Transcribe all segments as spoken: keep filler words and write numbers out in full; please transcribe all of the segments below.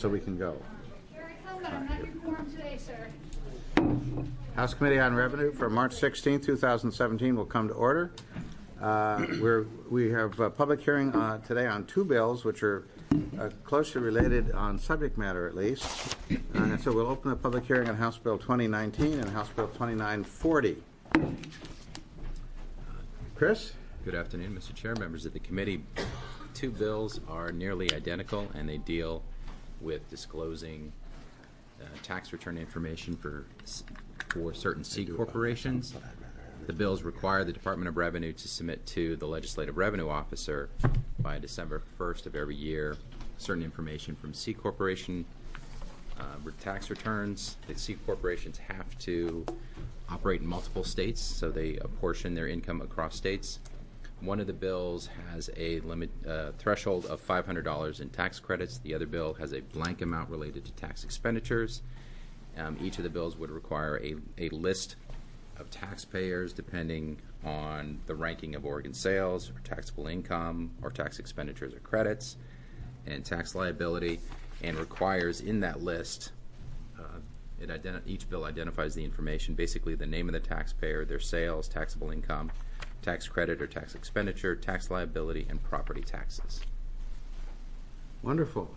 so we can go. Here I come, but I'm not your quorum today, sir. House Committee on Revenue for March sixteenth, two thousand seventeen will come to order. Uh, we're, we have a public hearing uh, today on two bills which are uh, closely related on subject matter at least. Uh, and so we'll open the public hearing on House Bill twenty nineteen and House Bill twenty-nine forty. Chris? Good afternoon, Mister Chair, members of the committee. Two bills are nearly identical, and they deal with disclosing uh, tax return information for for certain C corporations. The bills require the Department of Revenue to submit to the Legislative Revenue Officer by December first of every year certain information from C corporation uh, tax returns. The C corporations have to operate in multiple states, so they apportion their income across states. One of the bills has a limit uh, threshold of five hundred dollars in tax credits. The other bill has a blank amount related to tax expenditures. Um, each of the bills would require a, a list of taxpayers depending on the ranking of Oregon sales or taxable income or tax expenditures or credits and tax liability, and requires in that list, uh, it identi- each bill identifies the information, basically the name of the taxpayer, their sales, taxable income, tax credit or tax expenditure, tax liability, and property taxes. Wonderful.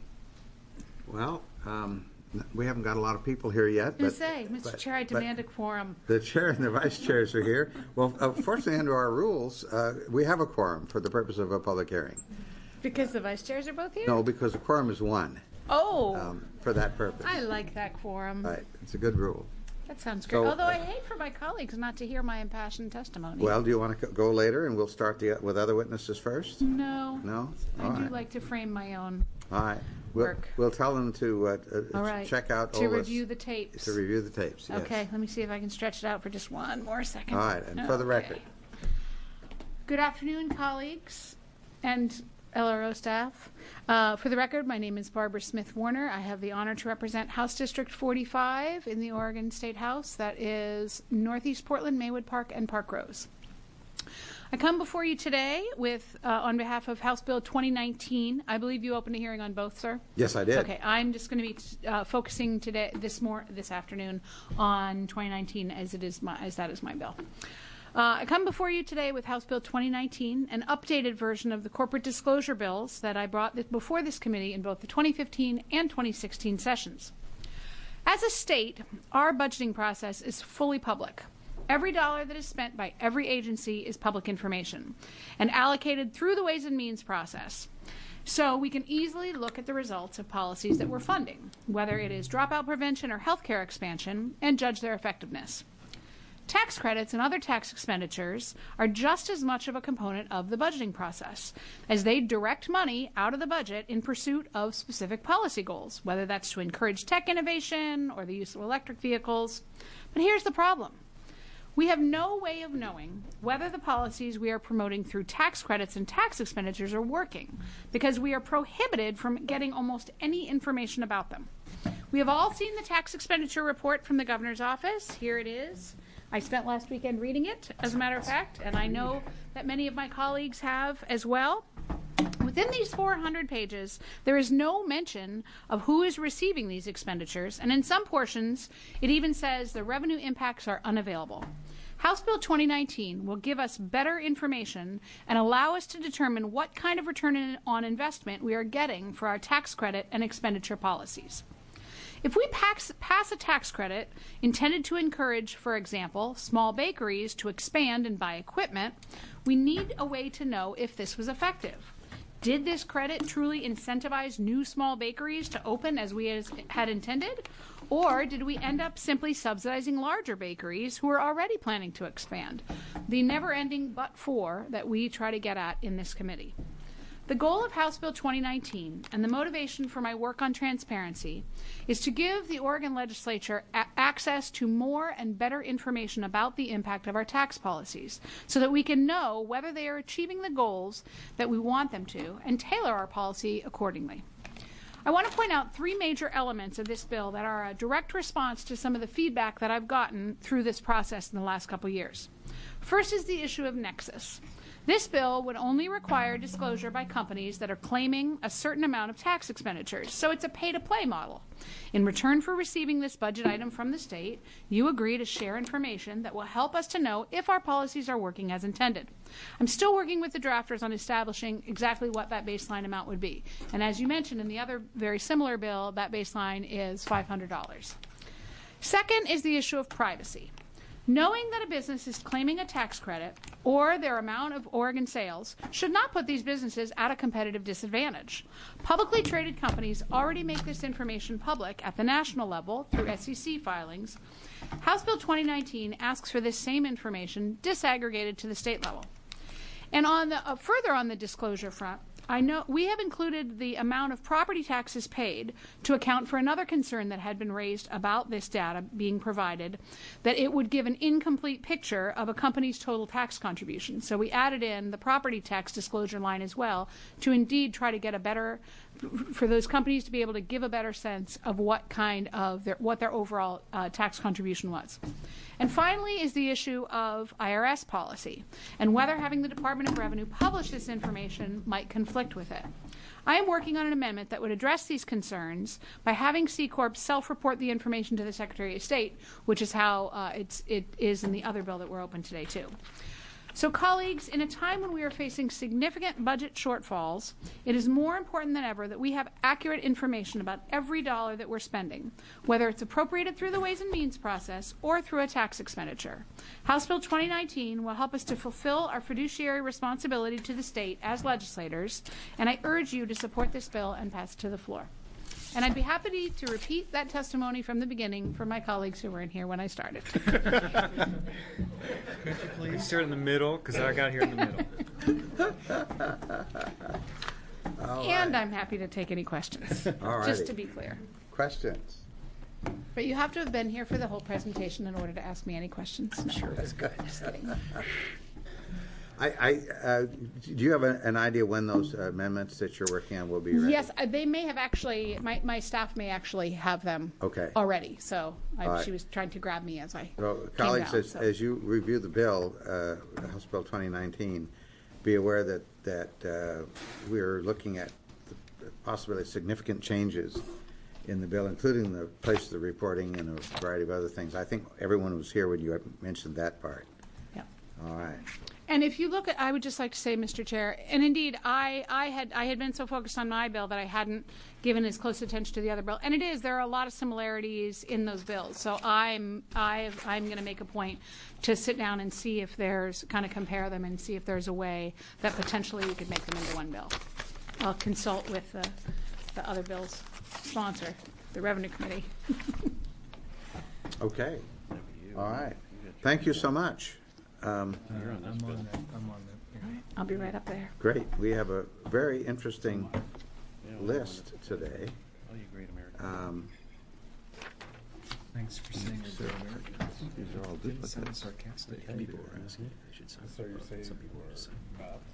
Well, um, we haven't got a lot of people here yet. I was going but, to say, Mister but, Chair, I demand a quorum. The chair and the vice chairs are here. Well, uh, fortunately, under our rules, uh, we have a quorum for the purpose of a public hearing. Because the vice chairs are both here? No, because a quorum is one. Oh. Um, for that purpose. I like that quorum. Right. It's a good rule. That sounds great. So, Although uh, I hate for my colleagues not to hear my impassioned testimony. Well, do you want to go later and we'll start the, with other witnesses first? No. No? I All do right. like to frame my own All right. We'll, work. We'll tell them to uh, uh, All right. check out to all review this, the tapes. To review the tapes, yes. Okay, let me see if I can stretch it out for just one more second. All right, and for the Okay. record. Good afternoon, colleagues and L R O staff. Uh, for the record, my name is Barbara Smith Warner. I have the honor to represent House District forty-five in the Oregon State House. That is Northeast Portland, Maywood Park, and Park Rose. I come before you today with, uh, on behalf of House Bill twenty nineteen. I believe you opened a hearing on both, sir? Yes, I did. Okay, I'm just going to be uh, focusing today, this more, this afternoon, on twenty nineteen, as it is my, as that is my bill. Uh, I come before you today with House Bill twenty nineteen, an updated version of the corporate disclosure bills that I brought th- before this committee in both the twenty fifteen and twenty sixteen sessions. As a state, our budgeting process is fully public. Every dollar that is spent by every agency is public information and allocated through the Ways and Means process. So we can easily look at the results of policies that we're funding, whether it is dropout prevention or healthcare expansion, and judge their effectiveness. Tax credits and other tax expenditures are just as much of a component of the budgeting process, as they direct money out of the budget in pursuit of specific policy goals, whether that's to encourage tech innovation or the use of electric vehicles. But here's the problem. We have no way of knowing whether the policies we are promoting through tax credits and tax expenditures are working, because we are prohibited from getting almost any information about them. We have all seen the tax expenditure report from the governor's office. Here it is. I spent last weekend reading it, as a matter of fact, and I know that many of my colleagues have as well. Within these four hundred pages, there is no mention of who is receiving these expenditures, and in some portions, it even says the revenue impacts are unavailable. House Bill twenty nineteen will give us better information and allow us to determine what kind of return on investment we are getting for our tax credit and expenditure policies. If we pass, pass a tax credit intended to encourage, for example, small bakeries to expand and buy equipment, we need a way to know if this was effective. Did this credit truly incentivize new small bakeries to open as we has, had intended? Or did we end up simply subsidizing larger bakeries who are already planning to expand? The never-ending but-for that we try to get at in this committee. The goal of House Bill twenty nineteen and the motivation for my work on transparency is to give the Oregon legislature a- access to more and better information about the impact of our tax policies so that we can know whether they are achieving the goals that we want them to and tailor our policy accordingly. I want to point out three major elements of this bill that are a direct response to some of the feedback that I've gotten through this process in the last couple years. First is the issue of nexus. This bill would only require disclosure by companies that are claiming a certain amount of tax expenditures, so it's a pay-to-play model. In return for receiving this budget item from the state, you agree to share information that will help us to know if our policies are working as intended. I'm still working with the drafters on establishing exactly what that baseline amount would be. And as you mentioned in the other very similar bill, that baseline is five hundred dollars. Second is the issue of privacy. Knowing that a business is claiming a tax credit or their amount of Oregon sales should not put these businesses at a competitive disadvantage. Publicly traded companies already make this information public at the national level through S E C filings. House Bill twenty nineteen asks for this same information disaggregated to the state level. And on the, uh, further on the disclosure front, I know we have included the amount of property taxes paid to account for another concern that had been raised about this data being provided, that it would give an incomplete picture of a company's total tax contribution. So we added in the property tax disclosure line as well to indeed try to get a better, for those companies to be able to give a better sense of what kind of their, what their overall uh, tax contribution was. And finally is the issue of I R S policy and whether having the Department of Revenue publish this information might conflict with it. I am working on an amendment that would address these concerns by having C Corp self-report the information to the Secretary of State, which is how uh, it's, it is in the other bill that we're open today too. So colleagues, in a time when we are facing significant budget shortfalls, it is more important than ever that we have accurate information about every dollar that we're spending, whether it's appropriated through the Ways and Means process or through a tax expenditure. House Bill twenty nineteen will help us to fulfill our fiduciary responsibility to the state as legislators, and I urge you to support this bill and pass it to the floor. And I'd be happy to repeat that testimony from the beginning for my colleagues who were in here when I started. Could you please start in the middle, because I got here in the middle. And I'm happy to take any questions, All just righty. to be clear. Questions? But you have to have been here for the whole presentation in order to ask me any questions. No, Sure, that's good. just kidding. I, I, uh, do you have a, an idea when those amendments that you're working on will be ready? Yes, uh, they may have actually, my, my staff may actually have them Okay. already. So I, All right. she was trying to grab me as I Well, came colleagues, down, as, so. as you review the bill, uh, House Bill twenty nineteen, be aware that, that uh, we're looking at the possibly significant changes in the bill, including the place of the reporting and a variety of other things. I think everyone was here when you mentioned that part. Yeah. All right. And if you look at, I would just like to say, Mister Chair, and indeed, I, I had I had been so focused on my bill that I hadn't given as close attention to the other bill. And it is, there are a lot of similarities in those bills. So I'm I've, I'm going to make a point to sit down and see if there's, kind of compare them and see if there's a way that potentially we could make them into one bill. I'll consult with the, the other bill's sponsor, the Revenue Committee. Okay. All right. Thank you so much. Um, I'm on that. I'm on that. Here. I'll be right up there. great. We have a very interesting list today. Oh, you great American. Um, Thanks for saying it. So- Americans. these are all Didn't sound duplicates. sarcastic. People were asking if they should sign. So you're saying Some people were saying.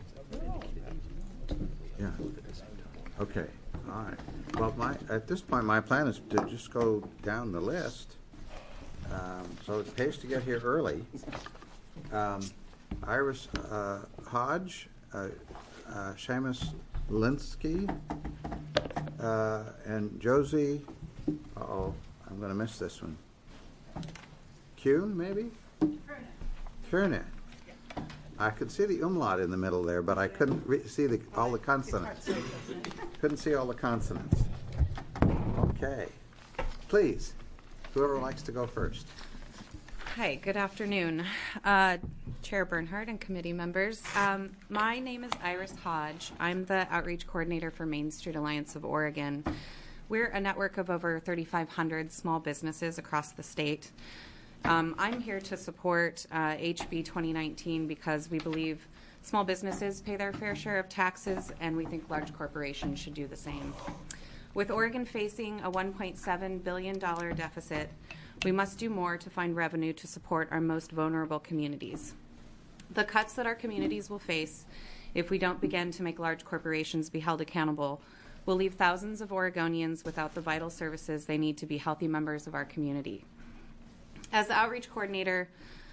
Yeah. Okay. All right. Well, my, at this point, my plan is to just go down the list. Um, so it pays to get here early. Um, Iris uh, Hodge, uh, uh, Seamus Linsky, uh, and Josie. Uh-oh, I'm going to miss this one. Kuhn, maybe? Kiernan. I could see the umlaut in the middle there, but I couldn't re- see the, all the consonants. Couldn't see all the consonants. Okay. Please, whoever likes to go first. Hi, good afternoon, uh, Chair Bernhardt and committee members. Um, my name is Iris Hodge. I'm the Outreach Coordinator for Main Street Alliance of Oregon. We're a network of over thirty-five hundred small businesses across the state. Um, I'm here to support uh, H B twenty nineteen because we believe small businesses pay their fair share of taxes, and we think large corporations should do the same. With Oregon facing a one point seven billion dollars deficit, we must do more to find revenue to support our most vulnerable communities. The cuts that our communities will face if we don't begin to make large corporations be held accountable will leave thousands of Oregonians without the vital services they need to be healthy members of our community. As the outreach coordinator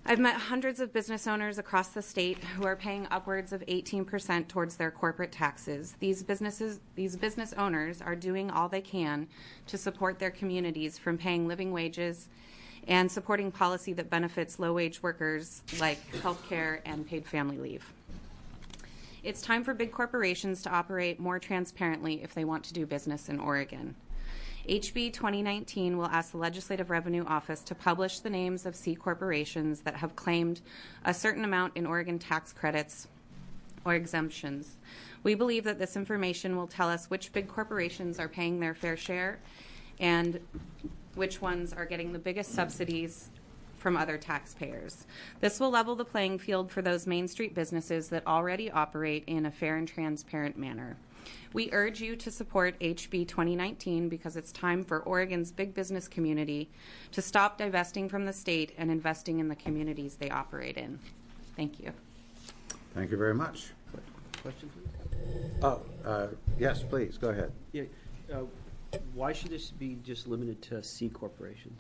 I've met hundreds of business owners across the state who are paying upwards of eighteen percent towards their corporate taxes. These businesses, these business owners are doing all they can to support their communities, from paying living wages and supporting policy that benefits low-wage workers like health care and paid family leave. It's time for big corporations to operate more transparently if they want to do business in Oregon. H B twenty nineteen will ask the Legislative Revenue Office to publish the names of C corporations that have claimed a certain amount in Oregon tax credits or exemptions. We believe that this information will tell us which big corporations are paying their fair share and which ones are getting the biggest subsidies from other taxpayers. This will level the playing field for those Main Street businesses that already operate in a fair and transparent manner. We urge you to support H B twenty nineteen because it's time for Oregon's big business community to stop divesting from the state and investing in the communities they operate in. Thank you. Thank you very much. Question, please? Oh, uh, yes, please, go ahead. Yeah. Uh, why should this be just limited to C corporations?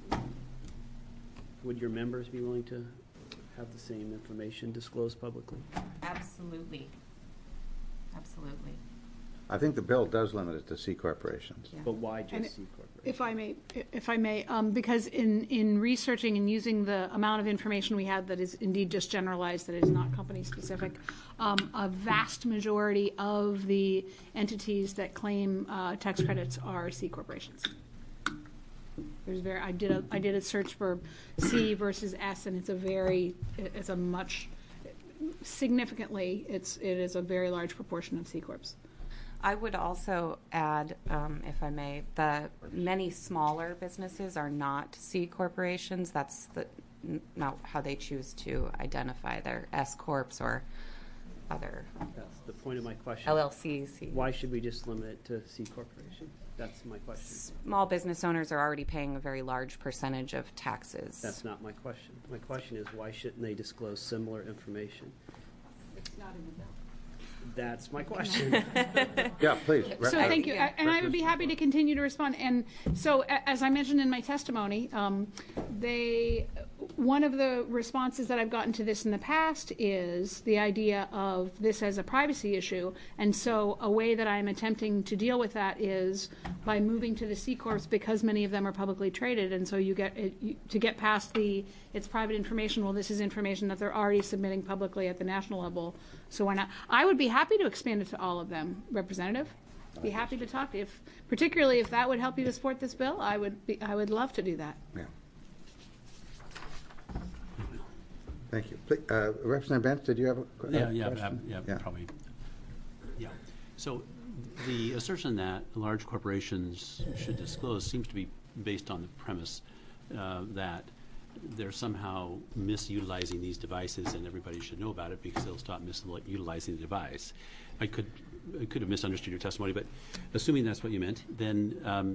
Would your members be willing to have the same information disclosed publicly? Absolutely. Absolutely. I think the bill does limit it to C corporations. Yeah. But why just And C corporations? If I may, if I may, um, because in, in researching and using the amount of information we had that is indeed just generalized, that is not company specific, um, a vast majority of the entities that claim uh, tax credits are C corporations. There's very, I did a, I did a search for C versus S, and it's a very, it's a much, significantly, it's, it is a very large proportion of C corps. I would also add, um, if I may, that many smaller businesses are not C corporations. That's the, n- not how they choose to identify their S corps or other That's the point of my question. L L Cs. Why should we just limit it to C corporations? That's my question. Small business owners are already paying a very large percentage of taxes. That's not my question. My question is, why shouldn't they disclose similar information? It's not in the bill. That's my question. Yeah, please. So Re- thank you, Yeah. and I would be happy to continue to respond. And so, a- as I mentioned in my testimony, um, they, one of the responses that I've gotten to this in the past is the idea of this as a privacy issue. And so, a way that I'm attempting to deal with that is by moving to the C corps, because many of them are publicly traded. And so, you get it, you, to get past the it's private information. Well, this is information that they're already submitting publicly at the national level. So why not? I would be happy to expand it to all of them, Representative. Be happy to talk. If, particularly if that would help you to support this bill, I would be, I would love to do that. Yeah. Thank you. Pl- Uh, Representative Bench, did you have a qu- Yeah, a yeah, question? um, yeah, Yeah. probably. Yeah. So the assertion that large corporations should disclose seems to be based on the premise uh, that they're somehow misutilizing these devices and everybody should know about it because they'll stop misutilizing the device. I could I could have misunderstood your testimony, but assuming that's what you meant, then um,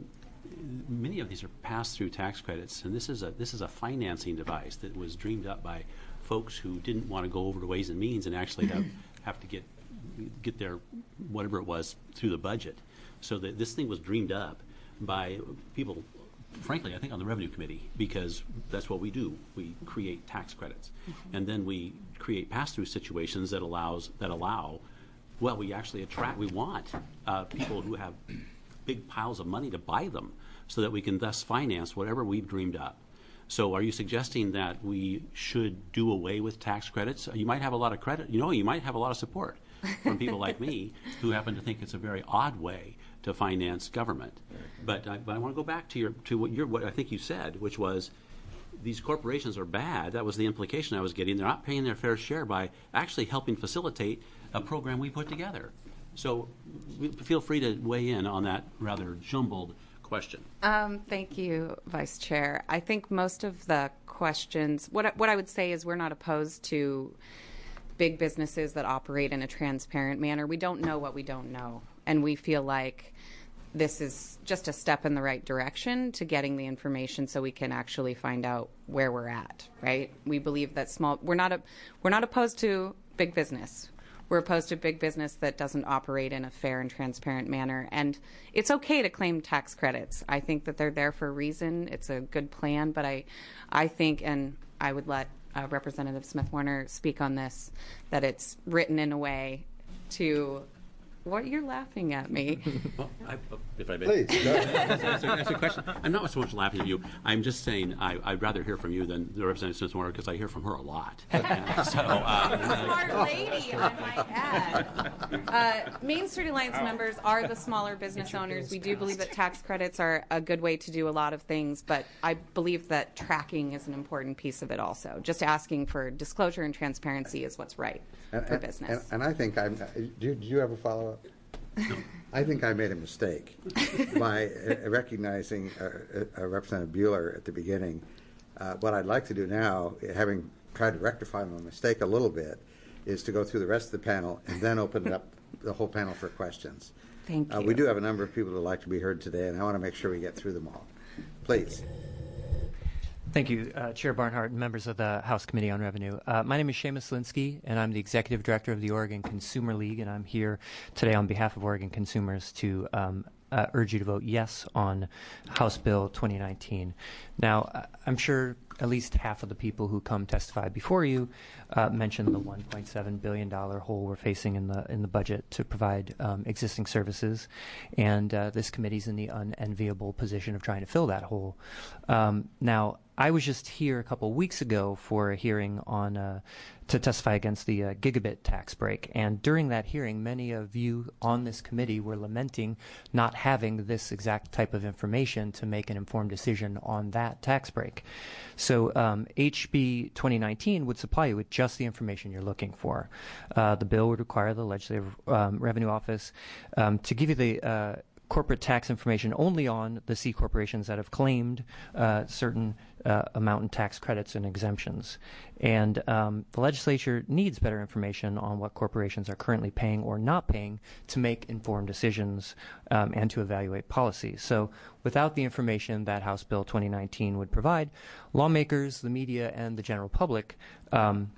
many of these are pass-through tax credits, and this is a this is a financing device that was dreamed up by folks who didn't want to go over to Ways and Means and actually have, have to get get their whatever it was through the budget. So that this thing was dreamed up by people, frankly, I think on the Revenue Committee, because that's what we do. We create tax credits, mm-hmm. and then we create pass-through situations that allows that allow. Well, we actually attract. We want uh, people who have big piles of money to buy them, so that we can thus finance whatever we've dreamed up. So, are you suggesting that we should do away with tax credits? You might have a lot of credit. You know, you might have a lot of support from people like me who happen to think it's a very odd way to finance government. But I, but I want to go back to your to what your what I think you said, which was these corporations are bad. That was the implication I was getting. They're not paying their fair share by actually helping facilitate a program we put together. So feel free to weigh in on that rather jumbled question. Um, thank you, Vice Chair. I think most of the questions, what I, what I would say is we're not opposed to big businesses that operate in a transparent manner. We don't know what we don't know, and we feel like this is just a step in the right direction to getting the information so we can actually find out where we're at, right? We believe that small, we're not, a, we're not opposed to big business. We're opposed to big business that doesn't operate in a fair and transparent manner. And it's okay to claim tax credits. I think that they're there for a reason. It's a good plan. But I, I think, and I would let uh, Representative Smith Warner speak on this, that it's written in a way to. What, you're laughing at me? Well, I, if I may. Please, go ahead. That's a, that's a question. I'm not so much laughing at you. I'm just saying I, I'd rather hear from you than the Representative Smith Warner because I hear from her a lot. And so, uh, Smart lady, I might add. Uh, Main Street Alliance members are the smaller business owners. We do believe that tax credits are a good way to do a lot of things, but I believe that tracking is an important piece of it also. Just asking for disclosure and transparency is what's right And- for and- business. And, and I think I'm. Do, do you have a follow up? I think I made a mistake by uh, recognizing uh, uh, Representative Bueller at the beginning. Uh, what I'd like to do now, having tried to rectify my mistake a little bit, is to go through the rest of the panel and then open it up the whole panel for questions. Thank you. Uh, we do have a number of people who would like to be heard today, and I want to make sure we get through them all. Please. Thank you, uh, Chair Barnhart and members of the House Committee on Revenue. Uh, my name is Seamus Linsky, and I'm the Executive Director of the Oregon Consumer League, and I'm here today on behalf of Oregon consumers to um, uh, urge you to vote yes on House Bill twenty nineteen. Now, uh, I'm sure at least half of the people who come testify before you uh, mentioned the one point seven billion dollars hole we're facing in the in the budget to provide um, existing services, and uh, this committee's in the unenviable position of trying to fill that hole. Um, now, I was just here a couple weeks ago for a hearing on uh, to testify against the uh, gigabit tax break, and during that hearing, many of you on this committee were lamenting not having this exact type of information to make an informed decision on that tax break. So um, H B twenty nineteen would supply you with just the information you're looking for. Uh, the bill would require the Legislative um, Revenue Office um, to give you the uh, corporate tax information only on the C corporations that have claimed uh, certain uh, amount in tax credits and exemptions. And um, the legislature needs better information on what corporations are currently paying or not paying to make informed decisions um, and to evaluate policy. So without the information that House Bill twenty nineteen would provide, lawmakers, the media, and the general public um,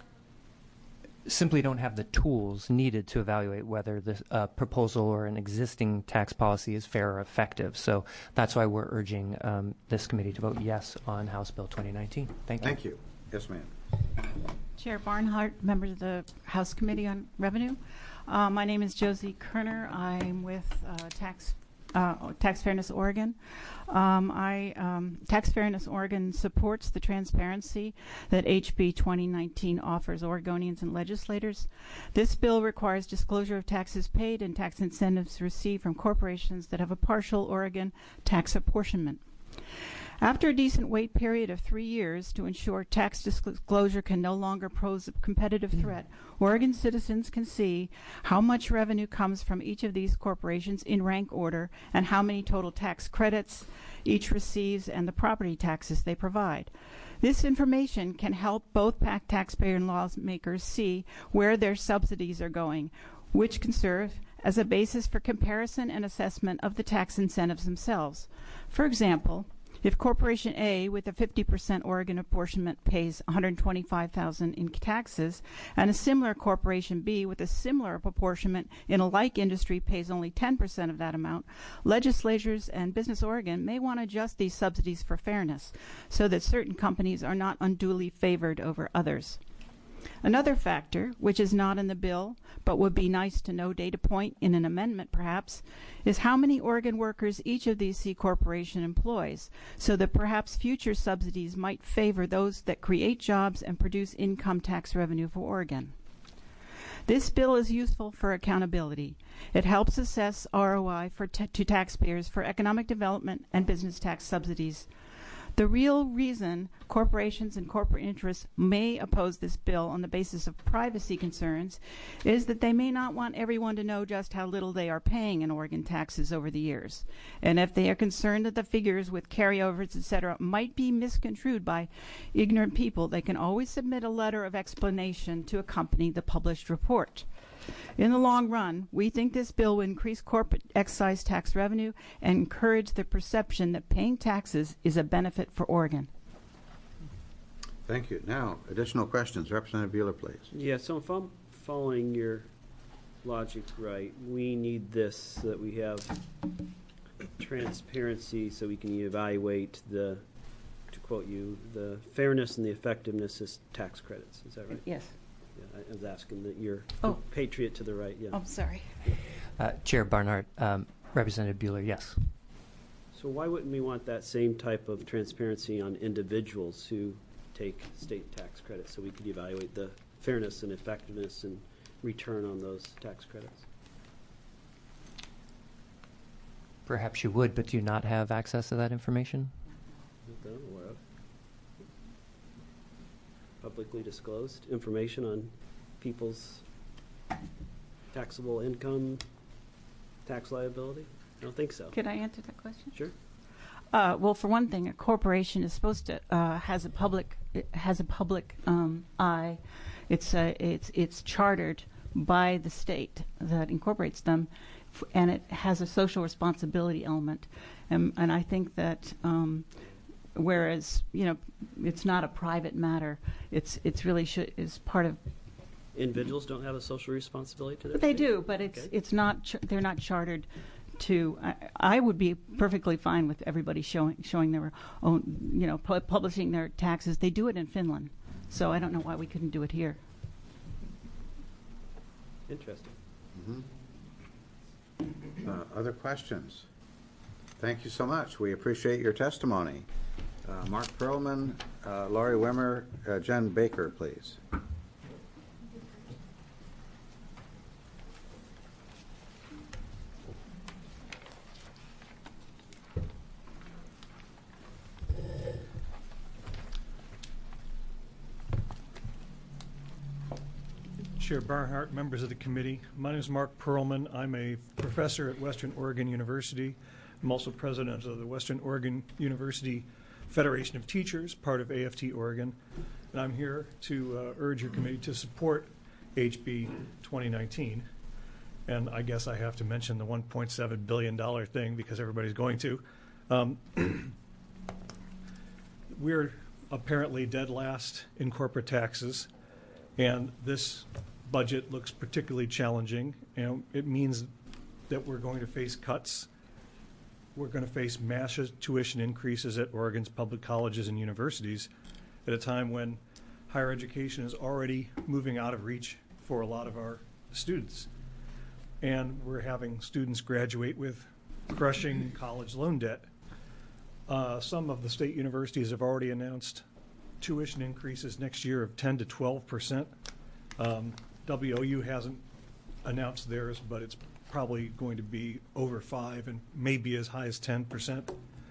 simply don't have the tools needed to evaluate whether this uh, proposal or an existing tax policy is fair or effective. So that's why we're urging um, this committee to vote yes on House Bill twenty nineteen. Thank you. Thank you. Yes, ma'am. Chair Barnhart, members of the House Committee on Revenue. Uh, my name is Josie Kerner. I'm with uh, Tax uh, Tax Fairness Oregon. Um, I um, Tax Fairness Oregon supports the transparency that H B twenty nineteen offers Oregonians and legislators. This bill requires disclosure of taxes paid and tax incentives received from corporations that have a partial Oregon tax apportionment. After a decent wait period of three years to ensure tax disclosure can no longer pose a competitive threat, Oregon citizens can see how much revenue comes from each of these corporations in rank order and how many total tax credits each receives and the property taxes they provide. This information can help both PAC taxpayer and lawmakers see where their subsidies are going, which can serve as a basis for comparison and assessment of the tax incentives themselves. For example, if Corporation A with a fifty percent Oregon apportionment pays one hundred twenty-five thousand dollars in taxes, and a similar Corporation B with a similar apportionment in a like industry pays only ten percent of that amount, legislatures and Business Oregon may want to adjust these subsidies for fairness so that certain companies are not unduly favored over others. Another factor, which is not in the bill, but would be nice to know data point in an amendment perhaps, is how many Oregon workers each of these C corporation employs, so that perhaps future subsidies might favor those that create jobs and produce income tax revenue for Oregon. This bill is useful for accountability. It helps assess R O I for t- to taxpayers for economic development and business tax subsidies. The real reason corporations and corporate interests may oppose this bill on the basis of privacy concerns is that they may not want everyone to know just how little they are paying in Oregon taxes over the years. And if they are concerned that the figures with carryovers, et cetera, might be misconstrued by ignorant people, they can always submit a letter of explanation to accompany the published report. In the long run, we think this bill will increase corporate excise tax revenue and encourage the perception that paying taxes is a benefit for Oregon. Thank you. Now, additional questions. Representative Bueller, please. Yeah, so if I'm following your logic right, we need this so that we have transparency so we can evaluate the quote you, the fairness and the effectiveness is tax credits. Is that right? Yes. Yeah, I was asking that you're Oh. the patriot to the right. Yeah. Oh, sorry. Uh, Chair Barnhart, um, Representative Bueller, yes. So why wouldn't we want that same type of transparency on individuals who take state tax credits, so we could evaluate the fairness and effectiveness and return on those tax credits? Perhaps you would, but do you not have access to that information? Not that I'm aware of. Publicly disclosed information on people's taxable income, tax liability? I don't think so. Could I answer that question? Sure. Uh, well, for one thing, a corporation is supposed to uh, has a public it has a public um, eye. It's uh, it's it's chartered by the state that incorporates them, f- and it has a social responsibility element. And, and I think that um, whereas you know it's not a private matter, it's it's really should is part of. Individuals don't have a social responsibility to their They state? do, but it's Okay. it's not ch- they're not chartered to. I, I would be perfectly fine with everybody showing showing their own, you know, pu- publishing their taxes. They do it in Finland, so I don't know why we couldn't do it here. Interesting. Uh, Other questions? Thank you so much. We appreciate your testimony. Uh, Mark Perlman, uh, Laurie Wimmer, uh, Jen Baker, please. Chair Barnhart, members of the committee. My name is Mark Perlman. I'm a professor at Western Oregon University. I'm also president of the Western Oregon University Federation of Teachers, part of A F T Oregon. And I'm here to uh, urge your committee to support H B twenty nineteen. And I guess I have to mention the one point seven billion dollars thing because everybody's going to. Um, we're apparently dead last in corporate taxes, and this budget looks particularly challenging. And it means that we're going to face cuts. We're going to face massive tuition increases at Oregon's public colleges and universities at a time when higher education is already moving out of reach for a lot of our students. And we're having students graduate with crushing college loan debt. Uh, some of the state universities have already announced tuition increases next year of ten to twelve percent. Um, W O U hasn't announced theirs, but it's probably going to be over five and maybe as high as ten percent.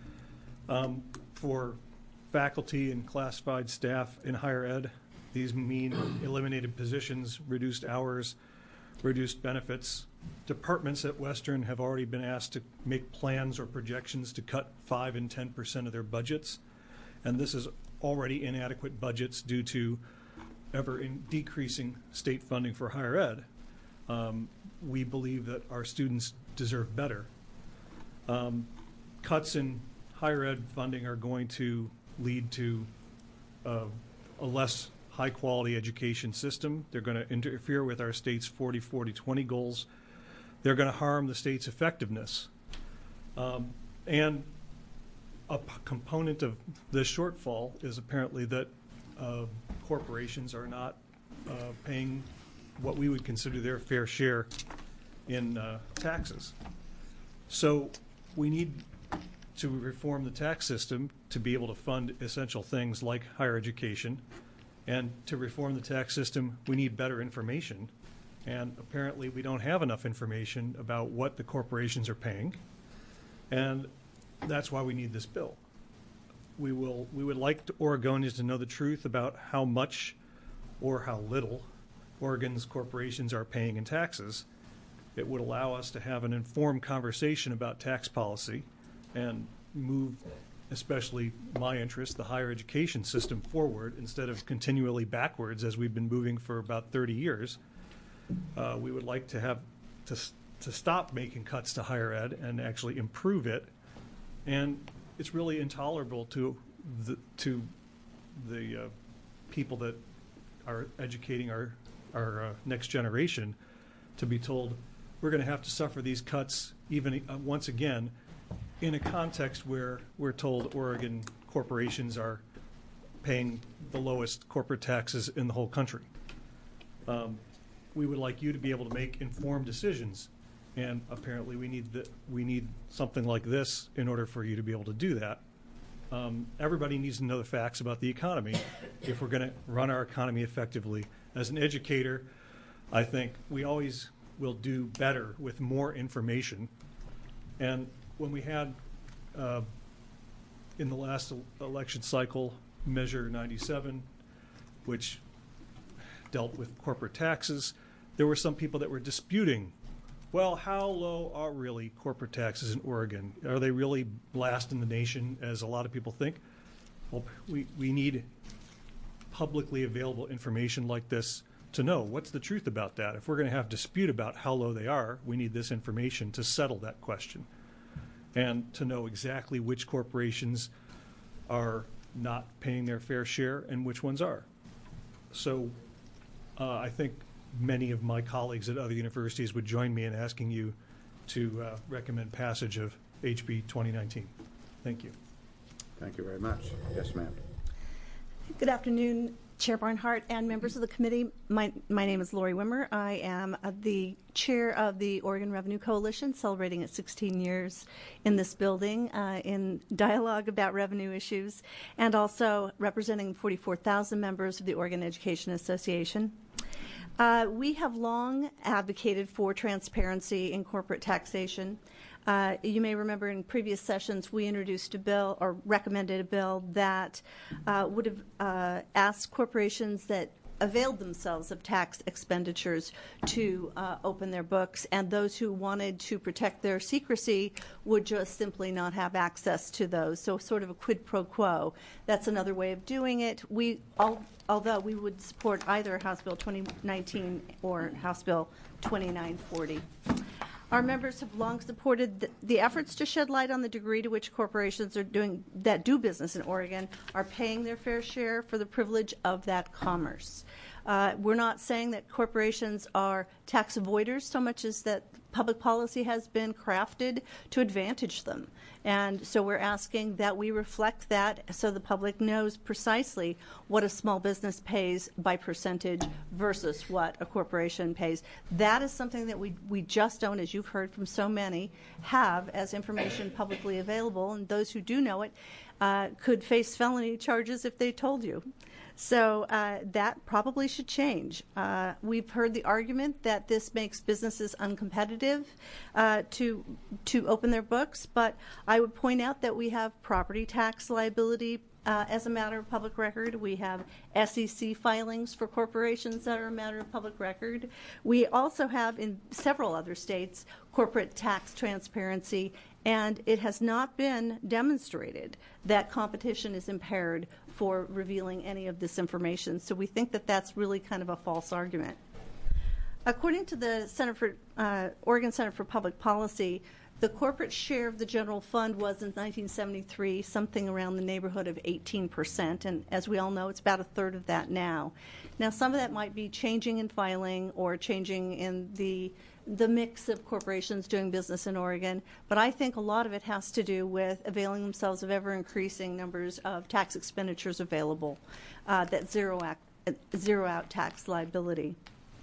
Um, for faculty and classified staff in higher ed, these mean eliminated positions, reduced hours, reduced benefits. Departments at Western have already been asked to make plans or projections to cut five and ten percent of their budgets, and this is already inadequate budgets due to ever in decreasing state funding for higher ed. Um, we believe that our students deserve better. Um, cuts in higher ed funding are going to lead to uh, a less high quality education system. They're going to interfere with our state's forty forty twenty goals. They're going to harm the state's effectiveness. Um, and a p- component of this shortfall is apparently that uh, corporations are not uh, paying what we would consider their fair share in uh, taxes. So we need to reform the tax system to be able to fund essential things like higher education. And to reform the tax system, we need better information. And apparently we don't have enough information about what the corporations are paying. And that's why we need this bill. We will. We would like to Oregonians to know the truth about how much or how little Oregon's corporations are paying in taxes. It would allow us to have an informed conversation about tax policy and move, especially my interest, the higher education system forward instead of continually backwards as we've been moving for about thirty years. Uh, we would like to have to, to stop making cuts to higher ed and actually improve it. And it's really intolerable to the, to the uh, people that are educating our, our uh, next generation to be told we're going to have to suffer these cuts even uh, once again in a context where we're told Oregon corporations are paying the lowest corporate taxes in the whole country. Um, we would like you to be able to make informed decisions, and apparently we need the, we need something like this in order for you to be able to do that. Um, everybody needs to know the facts about the economy if we're going to run our economy effectively. As an educator, I think we always will do better with more information. And when we had, uh, in the last election cycle, Measure ninety-seven, which dealt with corporate taxes, there were some people that were disputing, well, how low are really corporate taxes in Oregon? Are they really last in the nation, as a lot of people think? Well, we, we need publicly available information like this to know what's the truth about that. If we're going to have dispute about how low they are, we need this information to settle that question and to know exactly which corporations are not paying their fair share and which ones are. So uh, I think many of my colleagues at other universities would join me in asking you to uh, recommend passage of H B twenty nineteen. Thank you. Thank you very much. Yes, ma'am. Good afternoon, Chair Barnhart and members of the committee. My, my name is Lori Wimmer. I am uh, the chair of the Oregon Revenue Coalition, celebrating its sixteen years in this building uh, in dialogue about revenue issues, and also representing forty-four thousand members of the Oregon Education Association. Uh, we have long advocated for transparency in corporate taxation. Uh, you may remember in previous sessions we introduced a bill or recommended a bill that uh, would have uh, asked corporations that availed themselves of tax expenditures to uh, open their books, and those who wanted to protect their secrecy would just simply not have access to those. So sort of a quid pro quo. That's another way of doing it. We, al although we would support either House Bill twenty nineteen or House Bill twenty-nine forty. Our members have long supported the, the efforts to shed light on the degree to which corporations are doing that do business in Oregon are paying their fair share for the privilege of that commerce. Uh, we're not saying that corporations are tax avoiders so much as that public policy has been crafted to advantage them. And so we're asking that we reflect that so the public knows precisely what a small business pays by percentage versus what a corporation pays. That is something that we, we just don't, as you've heard from so many, have as information publicly available. And those who do know it uh, could face felony charges if they told you. So uh, that probably should change. Uh, we've heard the argument that this makes businesses uncompetitive uh, to to open their books, but I would point out that we have property tax liability uh, as a matter of public record. We have S E C filings for corporations that are a matter of public record. We also have in several other states corporate tax transparency, and it has not been demonstrated that competition is impaired for revealing any of this information. So we think that that's really kind of a false argument. According to the Center for uh, Oregon Center for Public Policy, the corporate share of the general fund was in nineteen seventy-three something around the neighborhood of eighteen percent, and as we all know, it's about a third of that now. Now, some of that might be changing in filing or changing in the the mix of corporations doing business in Oregon, but I think a lot of it has to do with availing themselves of ever-increasing numbers of tax expenditures available uh, that zero, act, uh, zero out tax liability.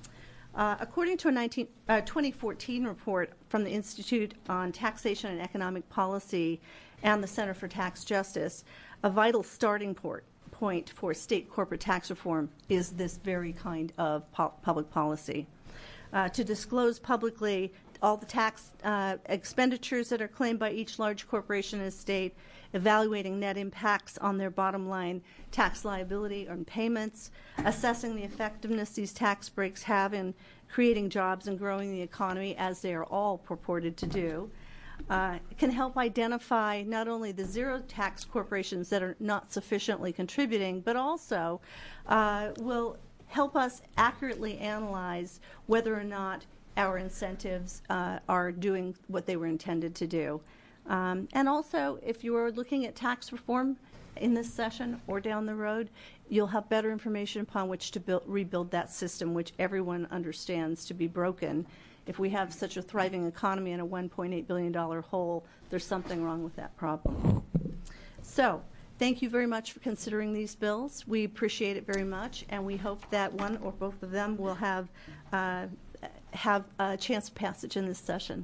Uh, according to a nineteen, uh, twenty fourteen report from the Institute on Taxation and Economic Policy and the Center for Tax Justice, a vital starting port, point for state corporate tax reform is this very kind of po public policy. Uh, to disclose publicly all the tax uh, expenditures that are claimed by each large corporation in a state, evaluating net impacts on their bottom line tax liability and payments, assessing the effectiveness these tax breaks have in creating jobs and growing the economy, as they are all purported to do, uh, can help identify not only the zero tax corporations that are not sufficiently contributing, but also uh, will help us accurately analyze whether or not our incentives uh, are doing what they were intended to do. Um, and also, if you are looking at tax reform in this session or down the road, you'll have better information upon which to build, rebuild that system, which everyone understands to be broken. If we have such a thriving economy and a one point eight billion dollar hole, there's something wrong with that problem. So, thank you very much for considering these bills. We appreciate it very much, and we hope that one or both of them will have uh, have a chance of passage in this session.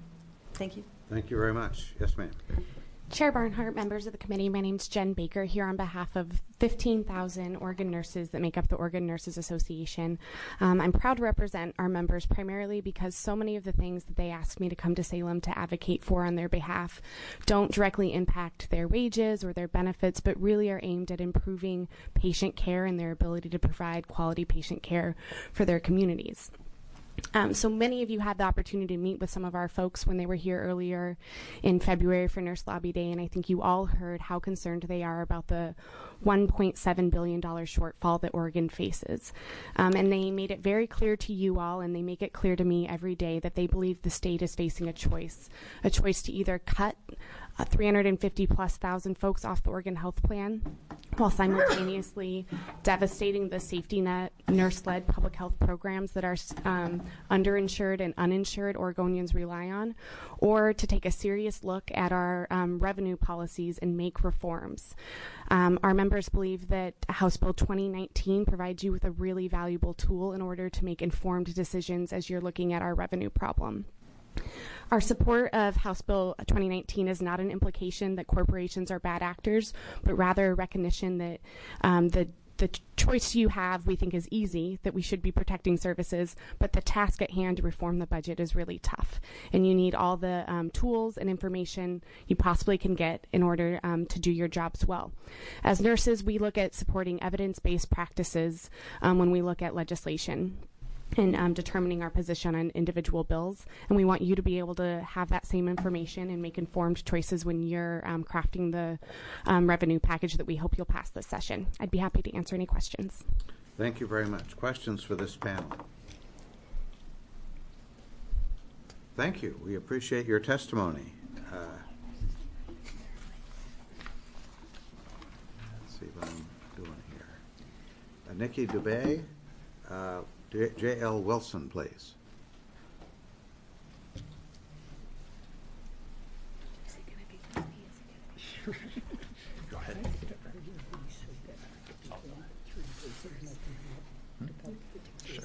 Thank you. Thank you very much. Yes, ma'am. Chair Barnhart, members of the committee, my name is Jen Baker here on behalf of fifteen thousand Oregon nurses that make up the Oregon Nurses Association. Um, I'm proud to represent our members primarily because so many of the things that they ask me to come to Salem to advocate for on their behalf don't directly impact their wages or their benefits, but really are aimed at improving patient care and their ability to provide quality patient care for their communities. Um, so many of you had the opportunity to meet with some of our folks when they were here earlier in February for Nurse Lobby Day, and I think you all heard how concerned they are about the one point seven billion dollars shortfall that Oregon faces. Um, and they made it very clear to you all, and they make it clear to me every day, that they believe the state is facing a choice, a choice to either cut uh, three hundred fifty plus thousand folks off the Oregon Health Plan while simultaneously devastating the safety net nurse-led public health programs that are um, underinsured and uninsured Oregonians rely on, or to take a serious look at our um, revenue policies and make reforms. Um, our members believe that House Bill twenty nineteen provides you with a really valuable tool in order to make informed decisions as you're looking at our revenue problem. Our support of House Bill twenty nineteen is not an implication that corporations are bad actors, but rather a recognition that um, the the choice you have, we think, is easy, that we should be protecting services, but the task at hand to reform the budget is really tough. And you need all the um, tools and information you possibly can get in order um, to do your jobs well. As nurses, we look at supporting evidence-based practices um, when we look at legislation and um, determining our position on individual bills. And we want you to be able to have that same information and make informed choices when you're um, crafting the um, revenue package that we hope you'll pass this session. I'd be happy to answer any questions. Thank you very much. Questions for this panel? Thank you. We appreciate your testimony. Uh, let's see what I'm doing here. Uh, Nikki Dubé, uh, J L Wilson, please. Go ahead. Sure.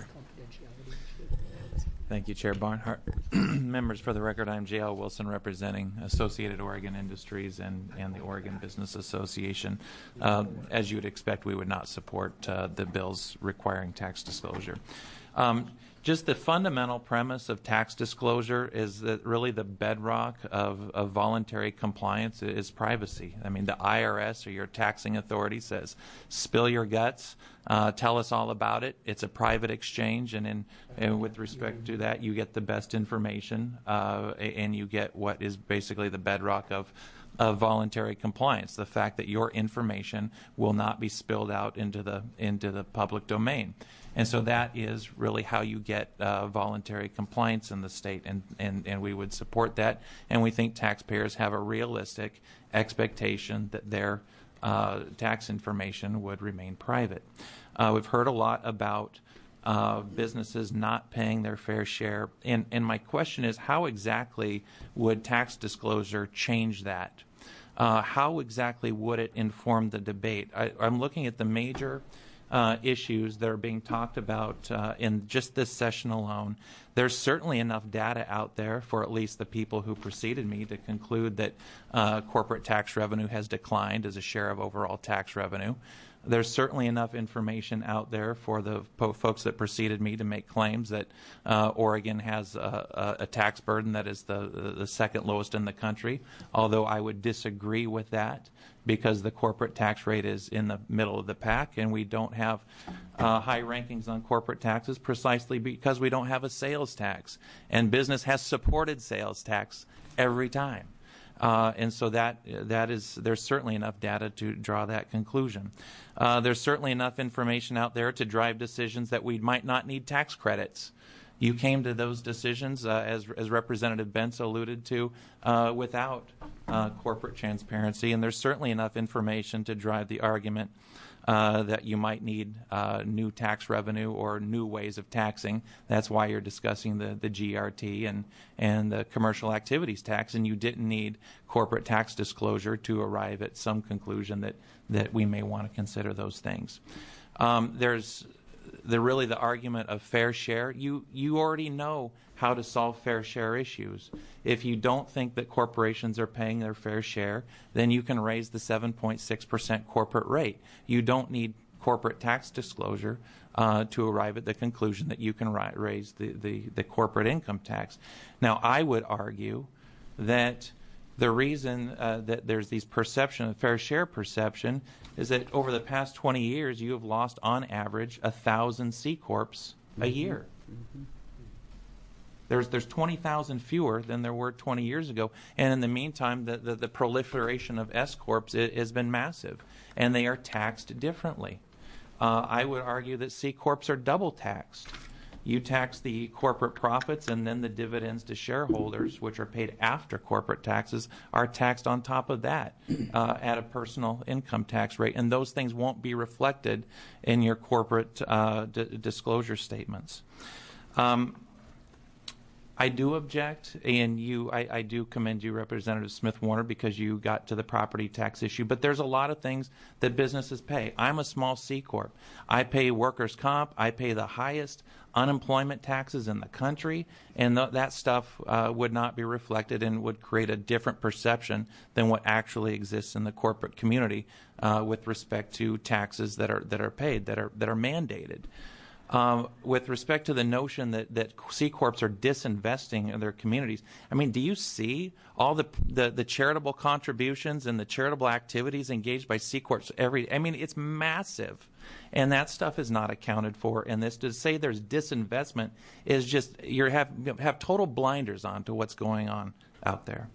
Thank you, Chair Barnhart. Members, for the record, I'm J L Wilson, representing Associated Oregon Industries and, and the Oregon Business Association. Uh, as you would expect, we would not support uh, the bills requiring tax disclosure. Um, just the fundamental premise of tax disclosure is that really the bedrock of, of voluntary compliance is privacy. I mean, the I R S or your taxing authority says, spill your guts, uh, tell us all about it. It's a private exchange, and, in, and with respect to that, you get the best information, uh, and you get what is basically the bedrock of of voluntary compliance, the fact that your information will not be spilled out into the into the public domain. And so that is really how you get uh, voluntary compliance in the state, and, and, and we would support that. And we think taxpayers have a realistic expectation that their uh, tax information would remain private. Uh, we've heard a lot about uh, businesses not paying their fair share, and, and my question is, how exactly would tax disclosure change that? Uh, how exactly would it inform the debate? I, I'm looking at the major uh, issues that are being talked about uh, in just this session alone. There's certainly enough data out there for at least the people who preceded me to conclude that uh, corporate tax revenue has declined as a share of overall tax revenue. There's certainly enough information out there for the po- folks that preceded me to make claims that uh, Oregon has a, a, a tax burden that is the, the second lowest in the country, although I would disagree with that because the corporate tax rate is in the middle of the pack, and we don't have uh, high rankings on corporate taxes precisely because we don't have a sales tax, and business has supported sales tax every time. Uh, and so that that is there's certainly enough data to draw that conclusion. Uh, there's certainly enough information out there to drive decisions that we might not need tax credits. You came to those decisions, uh, as as Representative Bentz alluded to, uh, without uh, corporate transparency, and there's certainly enough information to drive the argument uh, that you might need uh, new tax revenue or new ways of taxing. That's why you're discussing the, the G R T and, and the commercial activities tax, and you didn't need corporate tax disclosure to arrive at some conclusion that, that we may want to consider those things. Um, there's the really the argument of fair share. You you already know how to solve fair share issues. If you don't think that corporations are paying their fair share, then you can raise the seven point six percent corporate rate. You don't need corporate tax disclosure uh, to arrive at the conclusion that you can ri- raise the, the, the corporate income tax. Now, I would argue that the reason uh, that there's these perception, fair share perception, is that over the past twenty years, you have lost on average a thousand C corps a year. Mm-hmm. There's there's twenty thousand fewer than there were twenty years ago, and in the meantime, the the, the proliferation of S corps has been massive, and they are taxed differently. Uh, I would argue that C corps are double taxed. You tax the corporate profits, and then the dividends to shareholders, which are paid after corporate taxes, are taxed on top of that uh, at a personal income tax rate. And those things won't be reflected in your corporate uh, d- disclosure statements. Um, I do object, and you, I, I do commend you, Representative Smith Warner, because you got to the property tax issue. But there's a lot of things that businesses pay. I'm a small C corp. I pay workers' comp. I pay the highest unemployment taxes in the country, and th- that stuff uh, would not be reflected and would create a different perception than what actually exists in the corporate community uh, with respect to taxes that are that are paid, that are that are mandated. Um, with respect to the notion that, that C corps are disinvesting in their communities, I mean, do you see all the, the the charitable contributions and the charitable activities engaged by C corps every? I mean, it's massive, and that stuff is not accounted for. And this to say there's disinvestment is just you have have total blinders on to what's going on out there.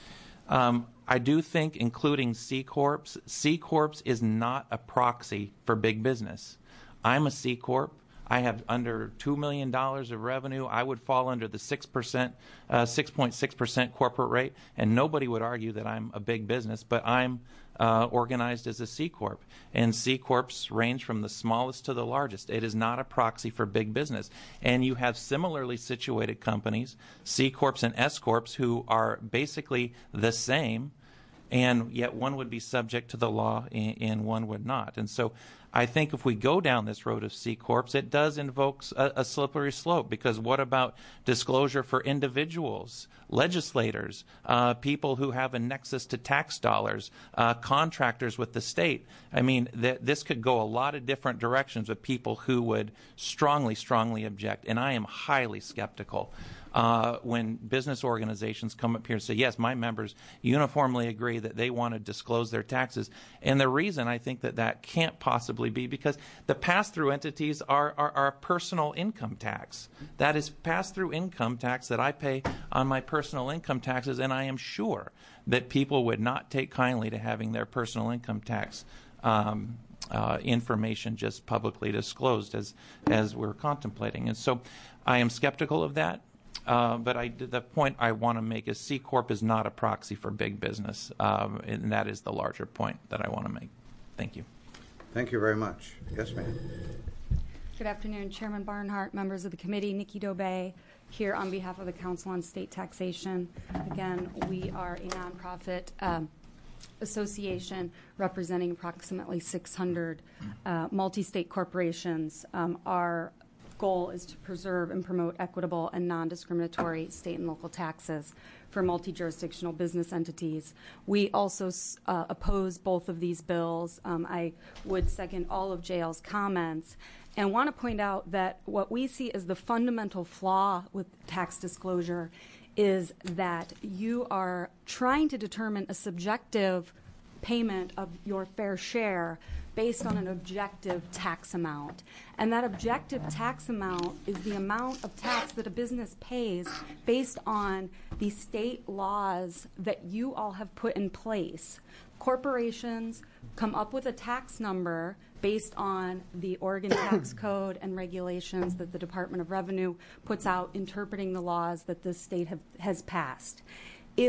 Um, I do think including C corps, C corps is not a proxy for big business. I'm a C corp. I have under two million dollars of revenue. I would fall under the six percent, uh, six point six percent corporate rate, and nobody would argue that I'm a big business, but I'm uh, organized as a C corp. And C corps range from the smallest to the largest. It is not a proxy for big business. And you have similarly situated companies, C corps and S corps, who are basically the same, and yet one would be subject to the law and, and one would not. And so I think if we go down this road of C corps, it does invoke a, a slippery slope, because what about disclosure for individuals, legislators, uh, people who have a nexus to tax dollars, uh, contractors with the state? I mean, th- this could go a lot of different directions with people who would strongly, strongly object, and I am highly skeptical. Uh, when business organizations come up here and say, yes, my members uniformly agree that they want to disclose their taxes. And the reason I think that that can't possibly be because the pass-through entities are, are, are personal income tax. That is pass-through income tax that I pay on my personal income taxes, and I am sure that people would not take kindly to having their personal income tax um, uh, information just publicly disclosed as, as we're contemplating. And so I am skeptical of that. Uh, but I, the point I want to make is C corp is not a proxy for big business, um, and that is the larger point that I want to make. Thank you. Thank you very much. Yes, ma'am. Good afternoon, Chairman Barnhart, members of the committee. Nikki Dobay here on behalf of the Council on State Taxation. Again, we are a nonprofit um, association representing approximately six hundred uh, multi-state corporations. Um, our goal is to preserve and promote equitable and non-discriminatory state and local taxes for multi-jurisdictional business entities. We also uh, oppose both of these bills. Um, I would second all of J L's comments and want to point out that what we see as the fundamental flaw with tax disclosure is that you are trying to determine a subjective payment of your fair share based on an objective tax amount. And that objective tax amount is the amount of tax that a business pays based on the state laws that you all have put in place. Corporations come up with a tax number based on the Oregon tax code and regulations that the Department of Revenue puts out interpreting the laws that this state have, has passed. If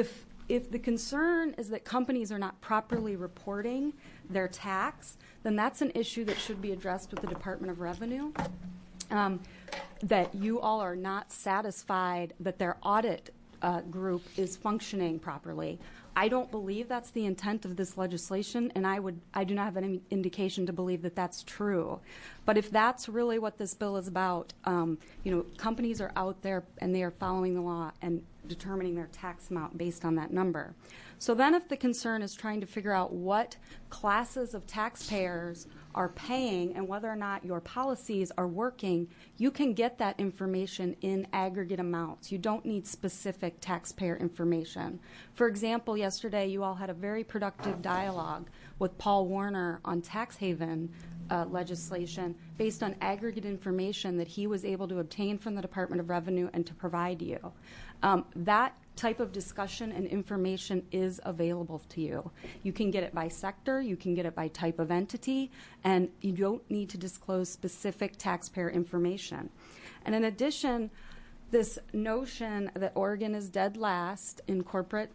if the concern is that companies are not properly reporting their tax, then that's an issue that should be addressed with the Department of Revenue. Um, that you all are not satisfied that their audit uh, group is functioning properly. I don't believe that's the intent of this legislation, and I would I do not have any indication to believe that that's true. But if that's really what this bill is about, um, you know, companies are out there and they are following the law and determining their tax amount based on that number. So then if the concern is trying to figure out what classes of taxpayers are paying and whether or not your policies are working, you can get that information in aggregate amounts. You don't need specific taxpayer information. For example, yesterday you all had a very productive dialogue with Paul Warner on tax haven uh, legislation based on aggregate information that he was able to obtain from the Department of Revenue and to provide you. Um, that type of discussion and information is available to you. You can get it by sector, you can get it by type of entity, and you don't need to disclose specific taxpayer information. And in addition, this notion that Oregon is dead last in corporate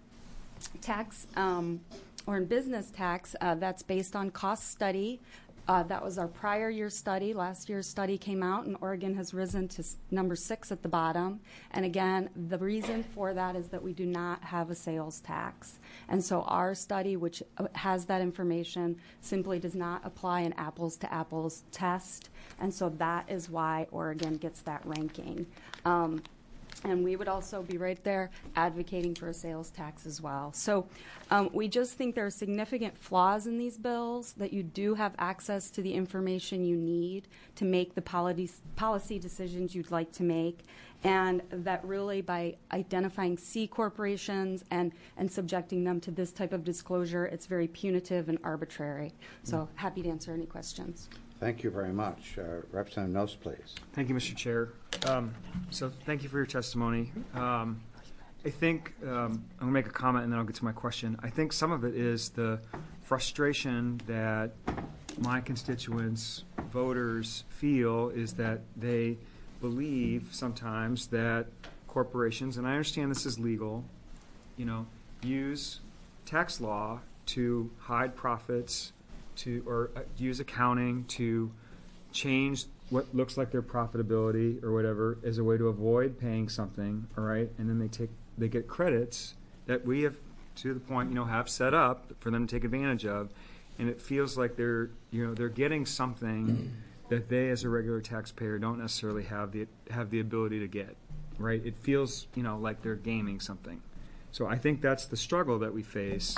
tax um, or in business tax, uh, that's based on cost study. Uh, that was our prior year study. Last year's study came out, and Oregon has risen to s- number six at the bottom. And again, the reason for that is that we do not have a sales tax. And so our study, which uh, has that information, simply does not apply an apples-to-apples test. And so that is why Oregon gets that ranking. Um, And we would also be right there advocating for a sales tax as well. So um, we just think there are significant flaws in these bills, that you do have access to the information you need to make the policy, policy decisions you'd like to make, and that really by identifying C corporations and, and subjecting them to this type of disclosure, it's very punitive and arbitrary. So happy to answer any questions. Thank you very much. Uh, Representative Noss, please. Thank you, Mister Chair. Um, so thank you for your testimony. Um, I think um, I'm going to make a comment and then I'll get to my question. I think some of it is the frustration that my constituents, voters, feel is that they believe sometimes that corporations, and I understand this is legal, you know, use tax law to hide profits, to or uh, use accounting to change what looks like their profitability or whatever as a way to avoid paying something, all right? And then they take they get credits that we have, to the point, you know, have set up for them to take advantage of, and it feels like they're you know they're getting something that they as a regular taxpayer don't necessarily have the have the ability to get, right? It feels, you know, like they're gaming something. So I think that's the struggle that we face.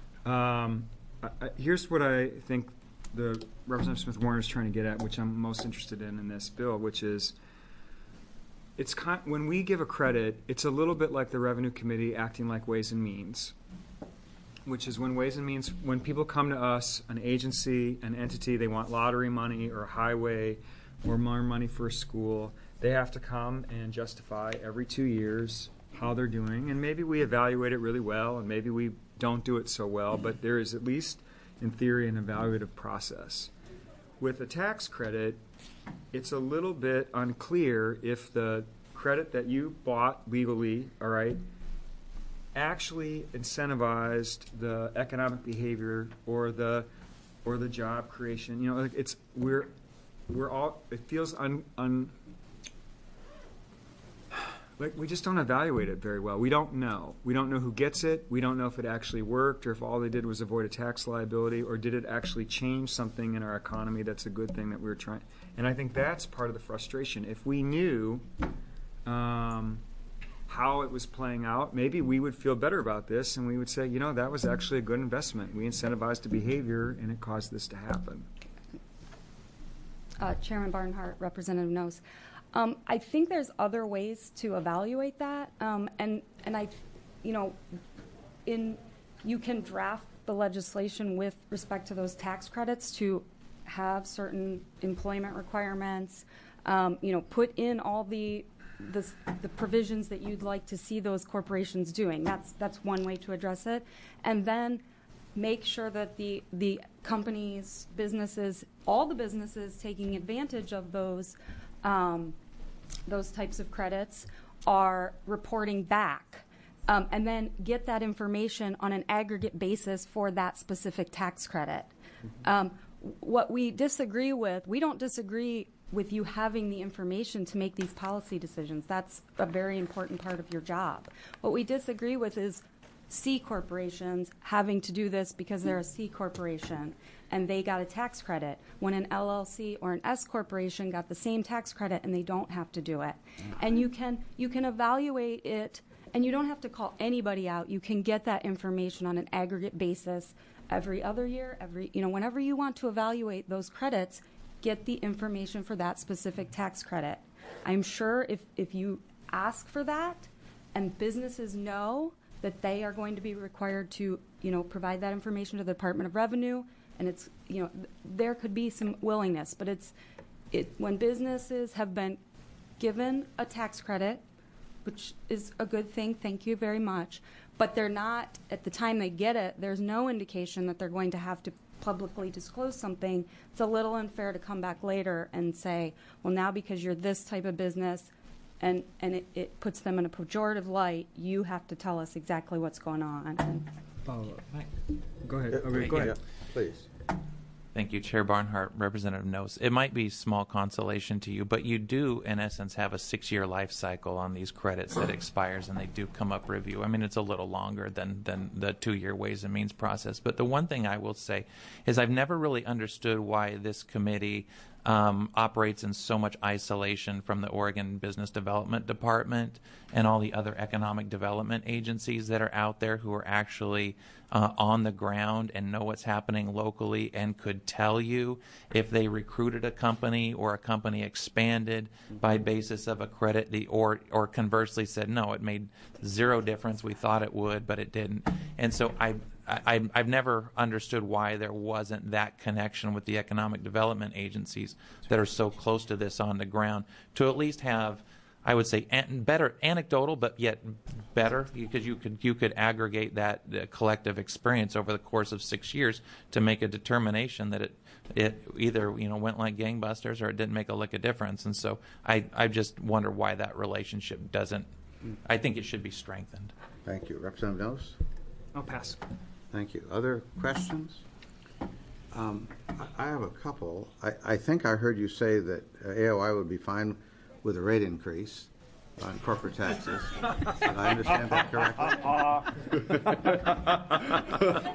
Um, I, I, here's what I think the Representative Smith Warner is trying to get at, which I'm most interested in in this bill, which is it's con- when we give a credit, it's a little bit like the Revenue Committee acting like Ways and Means, which is when Ways and Means, when people come to us, an agency, an entity, they want lottery money or a highway or more money for a school, they have to come and justify every two years how they're doing, and maybe we evaluate it really well, and maybe we don't do it so well, but there is at least, in theory, an evaluative process. With a tax credit, it's a little bit unclear if the credit that you bought legally, all right, actually incentivized the economic behavior or the or the job creation. You know, like it's we're we're all it feels un, un like we just don't evaluate it very well. We don't know. We don't know who gets it. We don't know if it actually worked or if all they did was avoid a tax liability, or did it actually change something in our economy that's a good thing that we were trying. And I think that's part of the frustration. If we knew um, how it was playing out, maybe we would feel better about this and we would say, you know, that was actually a good investment. We incentivized the behavior and it caused this to happen. Uh, Chairman Barnhart, Representative Noss. Um, I think there's other ways to evaluate that, um, and and I, you know, in you can draft the legislation with respect to those tax credits to have certain employment requirements, um, you know, put in all the, the the provisions that you'd like to see those corporations doing. That's that's one way to address it, and then make sure that the the companies, businesses, all the businesses taking advantage of those. Um, those types of credits are reporting back um, and then get that information on an aggregate basis for that specific tax credit. Um, what we disagree with, we don't disagree with you having the information to make these policy decisions. That's a very important part of your job. What we disagree with is C corporations having to do this because they're a C corporation and they got a tax credit, when an L L C or an S corporation got the same tax credit and they don't have to do it. And you can you can evaluate it, and you don't have to call anybody out. You can get that information on an aggregate basis every other year, every you know, whenever you want to evaluate those credits, get the information for that specific tax credit. I'm sure if, if you ask for that and businesses know that they are going to be required to, you know, provide that information to the Department of Revenue, and it's, you know, th- there could be some willingness, but it's, it when businesses have been given a tax credit, which is a good thing, thank you very much, but they're not, at the time they get it, there's no indication that they're going to have to publicly disclose something. It's a little unfair to come back later and say, well, now because you're this type of business, and, and it, it puts them in a pejorative light, you have to tell us exactly what's going on. And Follow up. Go ahead. Uh, Okay, go ahead. Please. Thank you, Chair Barnhart, Representative Nose. It might be small consolation to you, but you do, in essence, have a six-year life cycle on these credits that expires, and they do come up review. I mean, it's a little longer than, than the two-year Ways and Means process. But the one thing I will say is I've never really understood why this committee um, operates in so much isolation from the Oregon Business Development Department and all the other economic development agencies that are out there who are actually uh, on the ground and know what's happening locally and could tell you if they recruited a company or a company expanded by basis of a credit, the, or or conversely said, no, it made zero difference. We thought it would, but it didn't. And so I, I, I've never understood why there wasn't that connection with the economic development agencies that are so close to this on the ground to at least have, I would say, an, better anecdotal, but yet better, because you could you could aggregate that uh, collective experience over the course of six years to make a determination that it it either you know went like gangbusters or it didn't make a lick of difference. And so I I just wonder why that relationship doesn't. I think it should be strengthened. Thank you, Representative Nose. I'll pass. Thank you. Other questions? Um, I, I have a couple. I, I think I heard you say that uh, A O I would be fine with a rate increase on corporate taxes. Did I understand that correctly?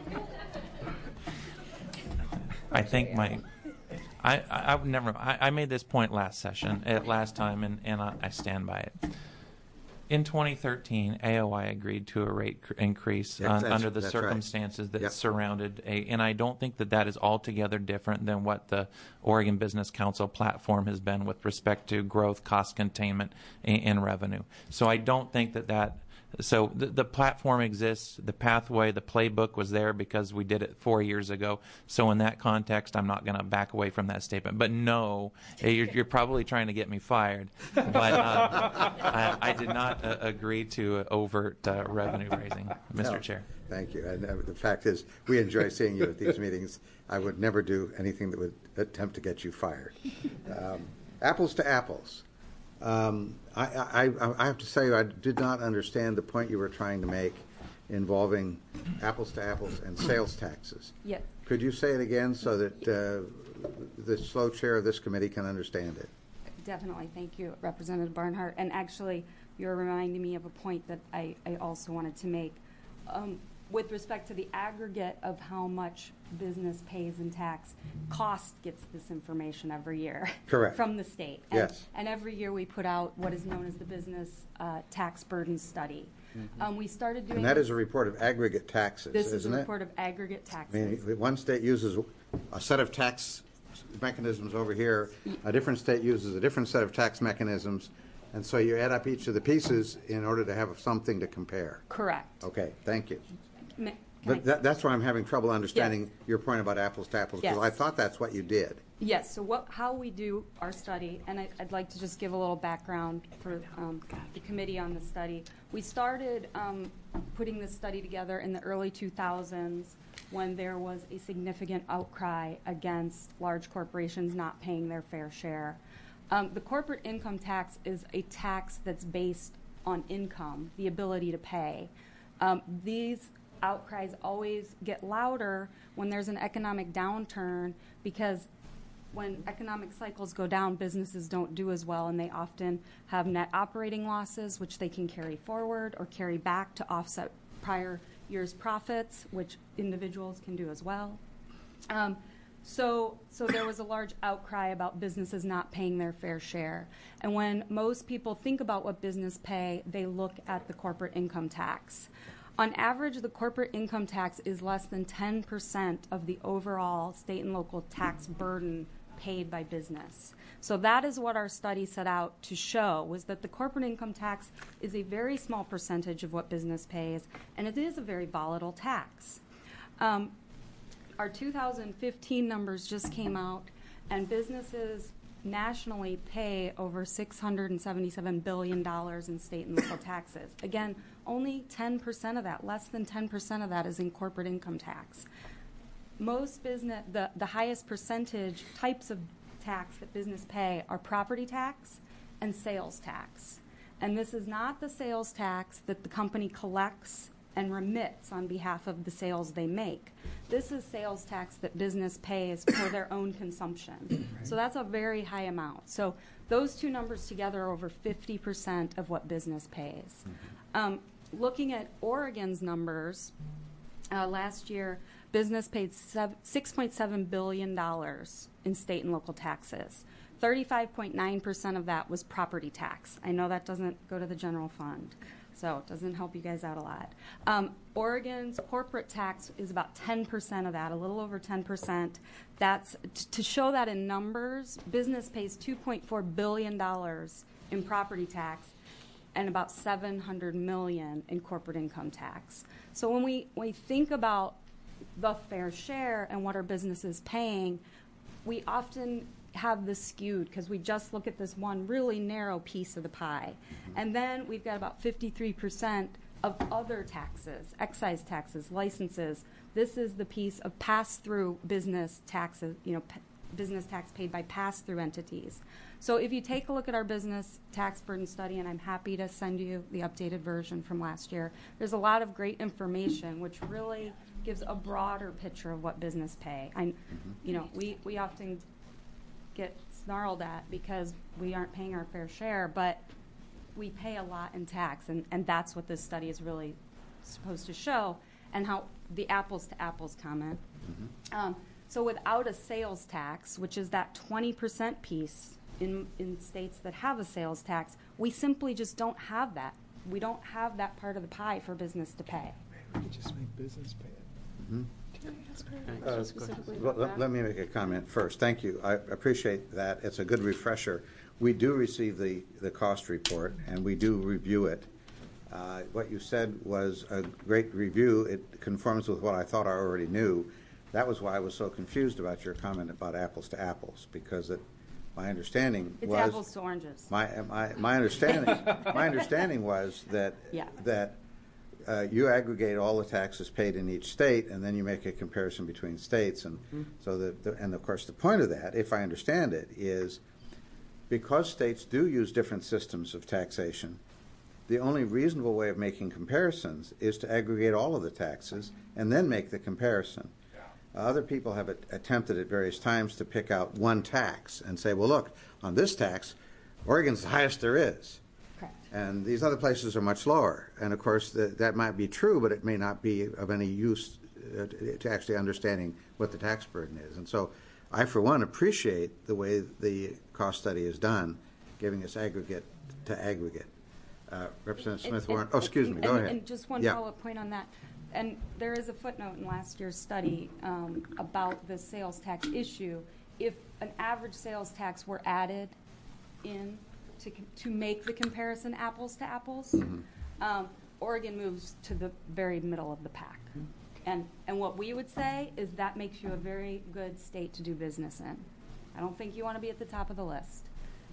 I think my, I, I, I would never, I, I made this point last session, at last time, and, and I, I stand by it. In twenty thirteen, A O I agreed to a rate cr- increase Yeah, on, that's- under the that's right. circumstances that Yep. surrounded a, and I don't think that that is altogether different than what the Oregon Business Council platform has been with respect to growth, cost containment, and, and revenue. So I don't think that that. So the, the platform exists, the pathway, the playbook was there because we did it four years ago. So in that context, I'm not going to back away from that statement. But no, you're, you're probably trying to get me fired. But uh, I, I did not uh, agree to overt uh, revenue raising, Mister No. Chair. Thank you. And uh, the fact is, we enjoy seeing you at these meetings. I would never do anything that would attempt to get you fired. Um, apples to apples. Um, I, I, I have to say, I did not understand the point you were trying to make involving apples to apples and sales taxes. Yes. Could you say it again so that uh, the slow chair of this committee can understand it? Definitely. Thank you, Representative Barnhart. And actually, you're reminding me of a point that I, I also wanted to make. Um, with respect to the aggregate of how much business pays in tax, Cost gets this information every year. Correct. From the state. And, Yes. And every year we put out what is known as the Business uh, Tax Burden Study. Um, we started doing And that this- is a report of aggregate taxes, This is a isn't it? report of aggregate I taxes. mean, one state uses a set of tax mechanisms over here, a different state uses a different set of tax mechanisms, and so you add up each of the pieces in order to have something to compare. Correct. Okay, thank you. Ma- can But I- that, that's why I'm having trouble understanding your point about apples to apples, because I Yes. thought that's what you did. Yes, so what, how we do our study, and I, I'd like to just give a little background for um, the committee on the study. We started um, putting this study together in the early two thousands when there was a significant outcry against large corporations not paying their fair share. Um, the corporate income tax is a tax that's based on income, the ability to pay. Um, these outcries always get louder when there's an economic downturn, because when economic cycles go down, businesses don't do as well, and they often have net operating losses, which they can carry forward or carry back to offset prior year's profits, which individuals can do as well. Um, so, so there was a large outcry about businesses not paying their fair share. And when most people think about what business pay, they look at the corporate income tax. On average, the corporate income tax is less than ten percent of the overall state and local tax burden paid by business. So that is what our study set out to show, was that the corporate income tax is a very small percentage of what business pays, and it is a very volatile tax. Um, our two thousand fifteen numbers just came out, and businesses nationally pay over six hundred seventy-seven billion dollars in state and local taxes. Again, only ten percent of that, less than ten percent of that is in corporate income tax. Most business, the, the highest percentage types of tax that business pay are property tax and sales tax. And this is not the sales tax that the company collects and remits on behalf of the sales they make. This is sales tax that business pays for their own consumption. Right. So that's a very high amount. So those two numbers together are over fifty percent of what business pays. Mm-hmm. Um, looking at Oregon's numbers, uh, last year business paid six point seven billion dollars in state and local taxes. thirty-five point nine percent of that was property tax. I know that doesn't go to the general fund, so it doesn't help you guys out a lot. Um, Oregon's corporate tax is about ten percent of that, a little over ten percent. That's t- to show that in numbers, business pays two point four billion dollars in property tax and about seven hundred million dollars in corporate income tax. So when we, when we think about the fair share and what our business is paying, we often have this skewed because we just look at this one really narrow piece of the pie. And then we've got about fifty-three percent of other taxes, excise taxes, licenses. This is the piece of pass-through business taxes, you know, p- business tax paid by pass-through entities. So if you take a look at our business tax burden study, and I'm happy to send you the updated version from last year, there's a lot of great information which really gives a broader picture of what business pay. I, you know, we, we often get snarled at because we aren't paying our fair share, but we pay a lot in tax, and, and that's what this study is really supposed to show, and how the apples to apples comment. Mm-hmm. Um, so without a sales tax, which is that twenty percent piece in, in states that have a sales tax, we simply just don't have that. We don't have that part of the pie for business to pay. Maybe we could just make business pay it. Mm-hmm. Uh, let, let me make a comment first. Thank you. I appreciate that. It's a good refresher. We do receive the, the cost report, and we do review it. Uh, what you said was a great review. It conforms with what I thought I already knew. That was why I was so confused about your comment about apples to apples, because it, my understanding it's was apples to oranges. My my my understanding my understanding was that yeah. that. Uh, you aggregate all the taxes paid in each state, and then you make a comparison between states. And mm-hmm. so, the, the, and of course, the point of that, if I understand it, is because states do use different systems of taxation, the only reasonable way of making comparisons is to aggregate all of the taxes and then make the comparison. Uh, other people have a- attempted at various times to pick out one tax and say, well, look, on this tax, Oregon's the highest there is. And these other places are much lower. And, of course, the, that might be true, but it may not be of any use uh, to actually understanding what the tax burden is. And so I, for one, appreciate the way the cost study is done, giving us aggregate to aggregate. Uh, Representative Smith-Warren, oh, excuse me, and, go and, ahead. And just one yeah. follow-up point on that. And there is a footnote in last year's study um, about the sales tax issue. If an average sales tax were added in To, to make the comparison apples to apples, mm-hmm. um, Oregon moves to the very middle of the pack. And and what we would say is that makes you a very good state to do business in. I don't think you want to be at the top of the list.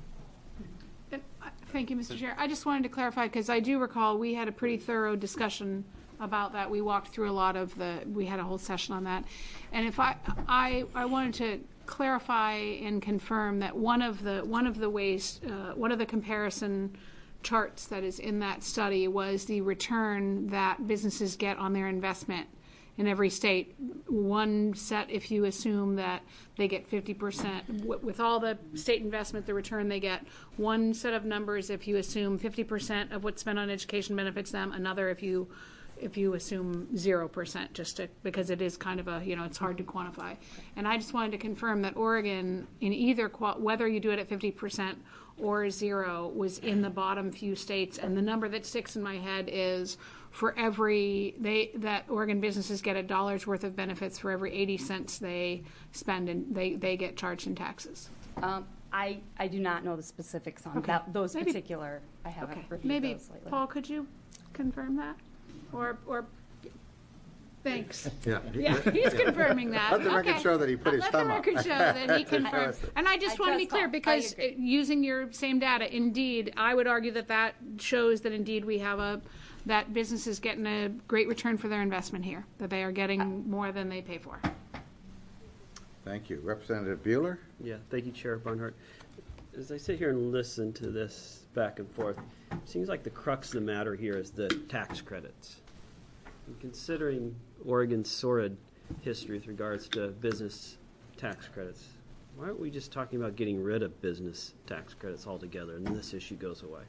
And, uh, thank you, Mister Chair. I just wanted to clarify, because I do recall we had a pretty thorough discussion about that. We walked through a lot of the, we had a whole session on that. And if I, I, I wanted to clarify and confirm that one of the one of the ways, uh, one of the comparison charts that is in that study was the return that businesses get on their investment in every state. One set, if you assume that they get fifty percent, with all the state investment, the return they get. One set of numbers if you assume fifty percent of what's spent on education benefits them. Another if you if you assume zero percent, just to, because it is kind of a, you know, it's hard to quantify. And I just wanted to confirm that Oregon, in either, whether you do it at fifty percent or zero, was in the bottom few states. And the number that sticks in my head is for every, they, that Oregon businesses get a dollar's worth of benefits for every eighty cents they spend, and they, they get charged in taxes. Um, I, I do not know the specifics on Okay. that, those Maybe- particular, I haven't Okay, reviewed maybe, those lately. Paul, could you confirm that? Or, or, thanks. Yeah. Yeah, he's confirming that. Let the record Okay. show that he put his Let thumb the up. record show that he confirmed. And I just I want to be trust clear, Paul. I because agree. uh, using your same data, indeed, I would argue that that shows that indeed we have a, that business is getting a great return for their investment here, that they are getting more than they pay for. Thank you. Representative Bueller? Yeah, thank you, Chair Barnhart. As I sit here and listen to this back and forth, it seems like the crux of the matter here is the tax credits. And considering Oregon's sordid history with regards to business tax credits, why aren't we just talking about getting rid of business tax credits altogether, and this issue goes away?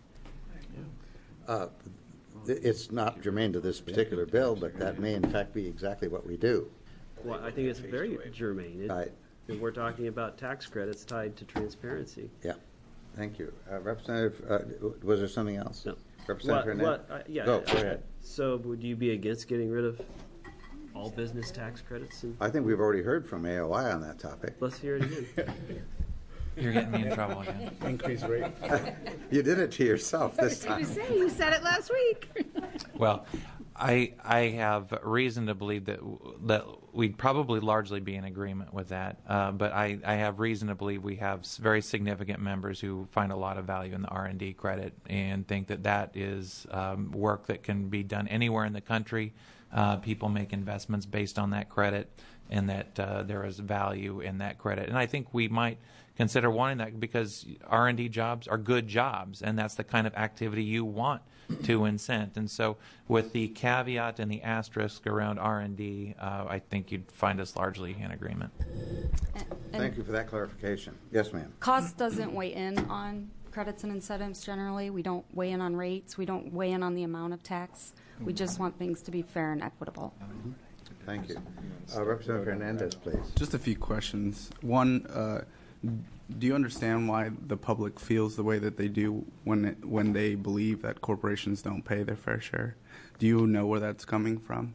Uh, th- It's not germane to this particular bill, but that may in fact be exactly what we do. Well, I think it's very germane. It- Right. and we're talking about tax credits tied to transparency. Yeah. Thank you. Uh, Representative, uh, was there something else? No. Representative What- Hernandez? what- uh, yeah, Go, uh, go ahead. So would you be against getting rid of all business tax credits? And I think we've already heard from A O I on that topic. let's hear it again. You're getting me in trouble again. Increase rate. You did it to yourself this time. You said it last week. Well, I I have reason to believe that that we'd probably largely be in agreement with that. Uh, but I, I have reason to believe we have s- very significant members who find a lot of value in the R and D credit and think that that is um, work that can be done anywhere in the country. Uh, people make investments based on that credit, and that uh, there is value in that credit. And I think we might consider wanting that because R and D jobs are good jobs, and that's the kind of activity you want to incent. And so with the caveat and the asterisk around R and D, uh, I think you'd find us largely in agreement. And- Thank you for that clarification. Yes, ma'am. Cost doesn't weigh in on credits and incentives generally. We don't weigh in on rates. We don't weigh in on the amount of tax. We just want things to be fair and equitable. Thank you. Uh, Representative Hernandez, please. Just a few questions. One, uh, do you understand why the public feels the way that they do when it, when they believe that corporations don't pay their fair share? Do you know where that's coming from?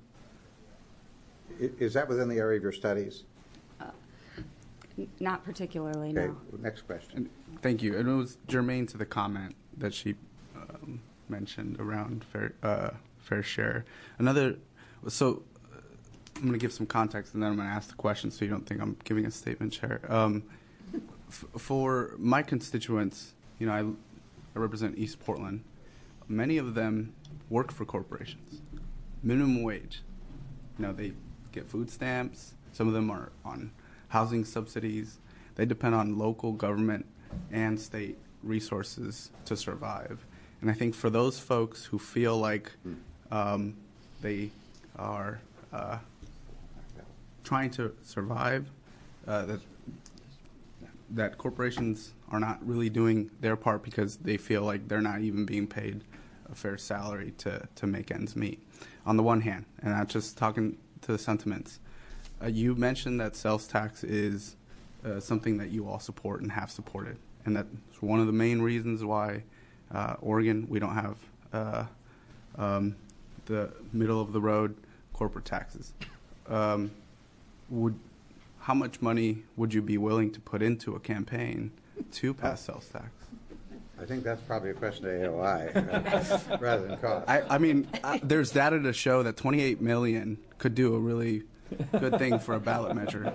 I- Is that within the area of your studies? N- Not particularly, Okay, no. next question. Thank you. And it was germane to the comment that she um, mentioned around fair uh, fair share. Another, so uh, I'm going to give some context and then I'm going to ask the question so you don't think I'm giving a statement, Chair. Um, f- for my constituents, you know, I, I represent East Portland. Many of them work for corporations, minimum wage. You know, they get food stamps. Some of them are on housing subsidies. They depend on local government and state resources to survive. And I think for those folks who feel like um, they are uh, trying to survive, uh, that that corporations are not really doing their part because they feel like they're not even being paid a fair salary to, to make ends meet. On the one hand, and not just talking to the sentiments, uh, you mentioned that sales tax is uh, something that you all support and have supported, and that's one of the main reasons why uh, Oregon, we don't have uh, um, the middle of the road corporate taxes. Um, would how much money would you be willing to put into a campaign to pass sales tax? I think that's probably a question to A O I uh, rather than cost. I, I mean, I, there's data to show that twenty-eight million could do a really good thing for a ballot measure.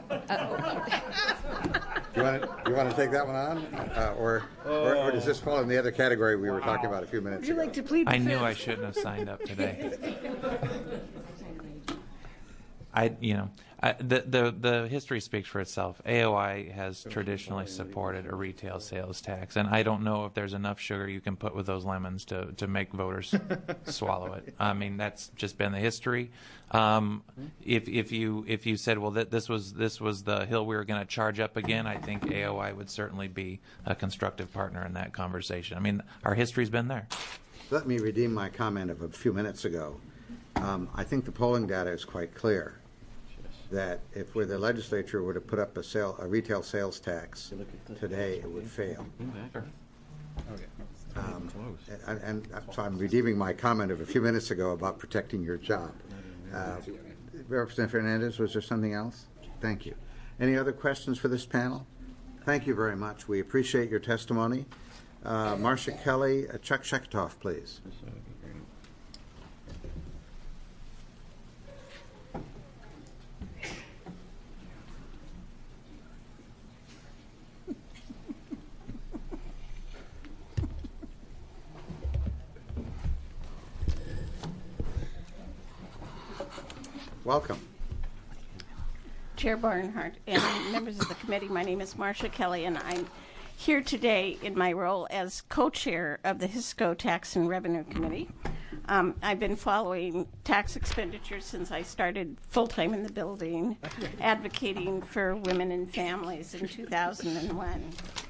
You want to you want to take that one on, uh, or, or or does this fall in the other category we were talking about a few minutes Would you ago? like to plead I the knew fifth? I shouldn't have signed up today. I, you know, I, the, the the history speaks for itself. A O I has traditionally supported a retail sales tax, and I don't know if there's enough sugar you can put with those lemons to, to make voters swallow it. I mean, that's just been the history. Um, if if you if you said, well, that this was this was the hill we were going to charge up again, I think A O I would certainly be a constructive partner in that conversation. I mean, our history's been there. Let me redeem my comment of a few minutes ago. Um, I think the polling data is quite clear that if we're the legislature were to put up a sale, a retail sales tax today, it would fail. Um, and, and so I'm redeeming my comment of a few minutes ago about protecting your job. Uh, Representative Fernandez, was there something else? Thank you. Any other questions for this panel? Thank you very much. We appreciate your testimony. Uh, Marcia Kelly, uh, Chuck Sheketoff, please. Welcome. Chair Barnhart and members of the committee, my name is Marcia Kelly, and I'm here today in my role as co-chair of the HISCO Tax and Revenue Committee. Um, I've been following tax expenditures since I started full-time in the building, advocating for women and families in two thousand one.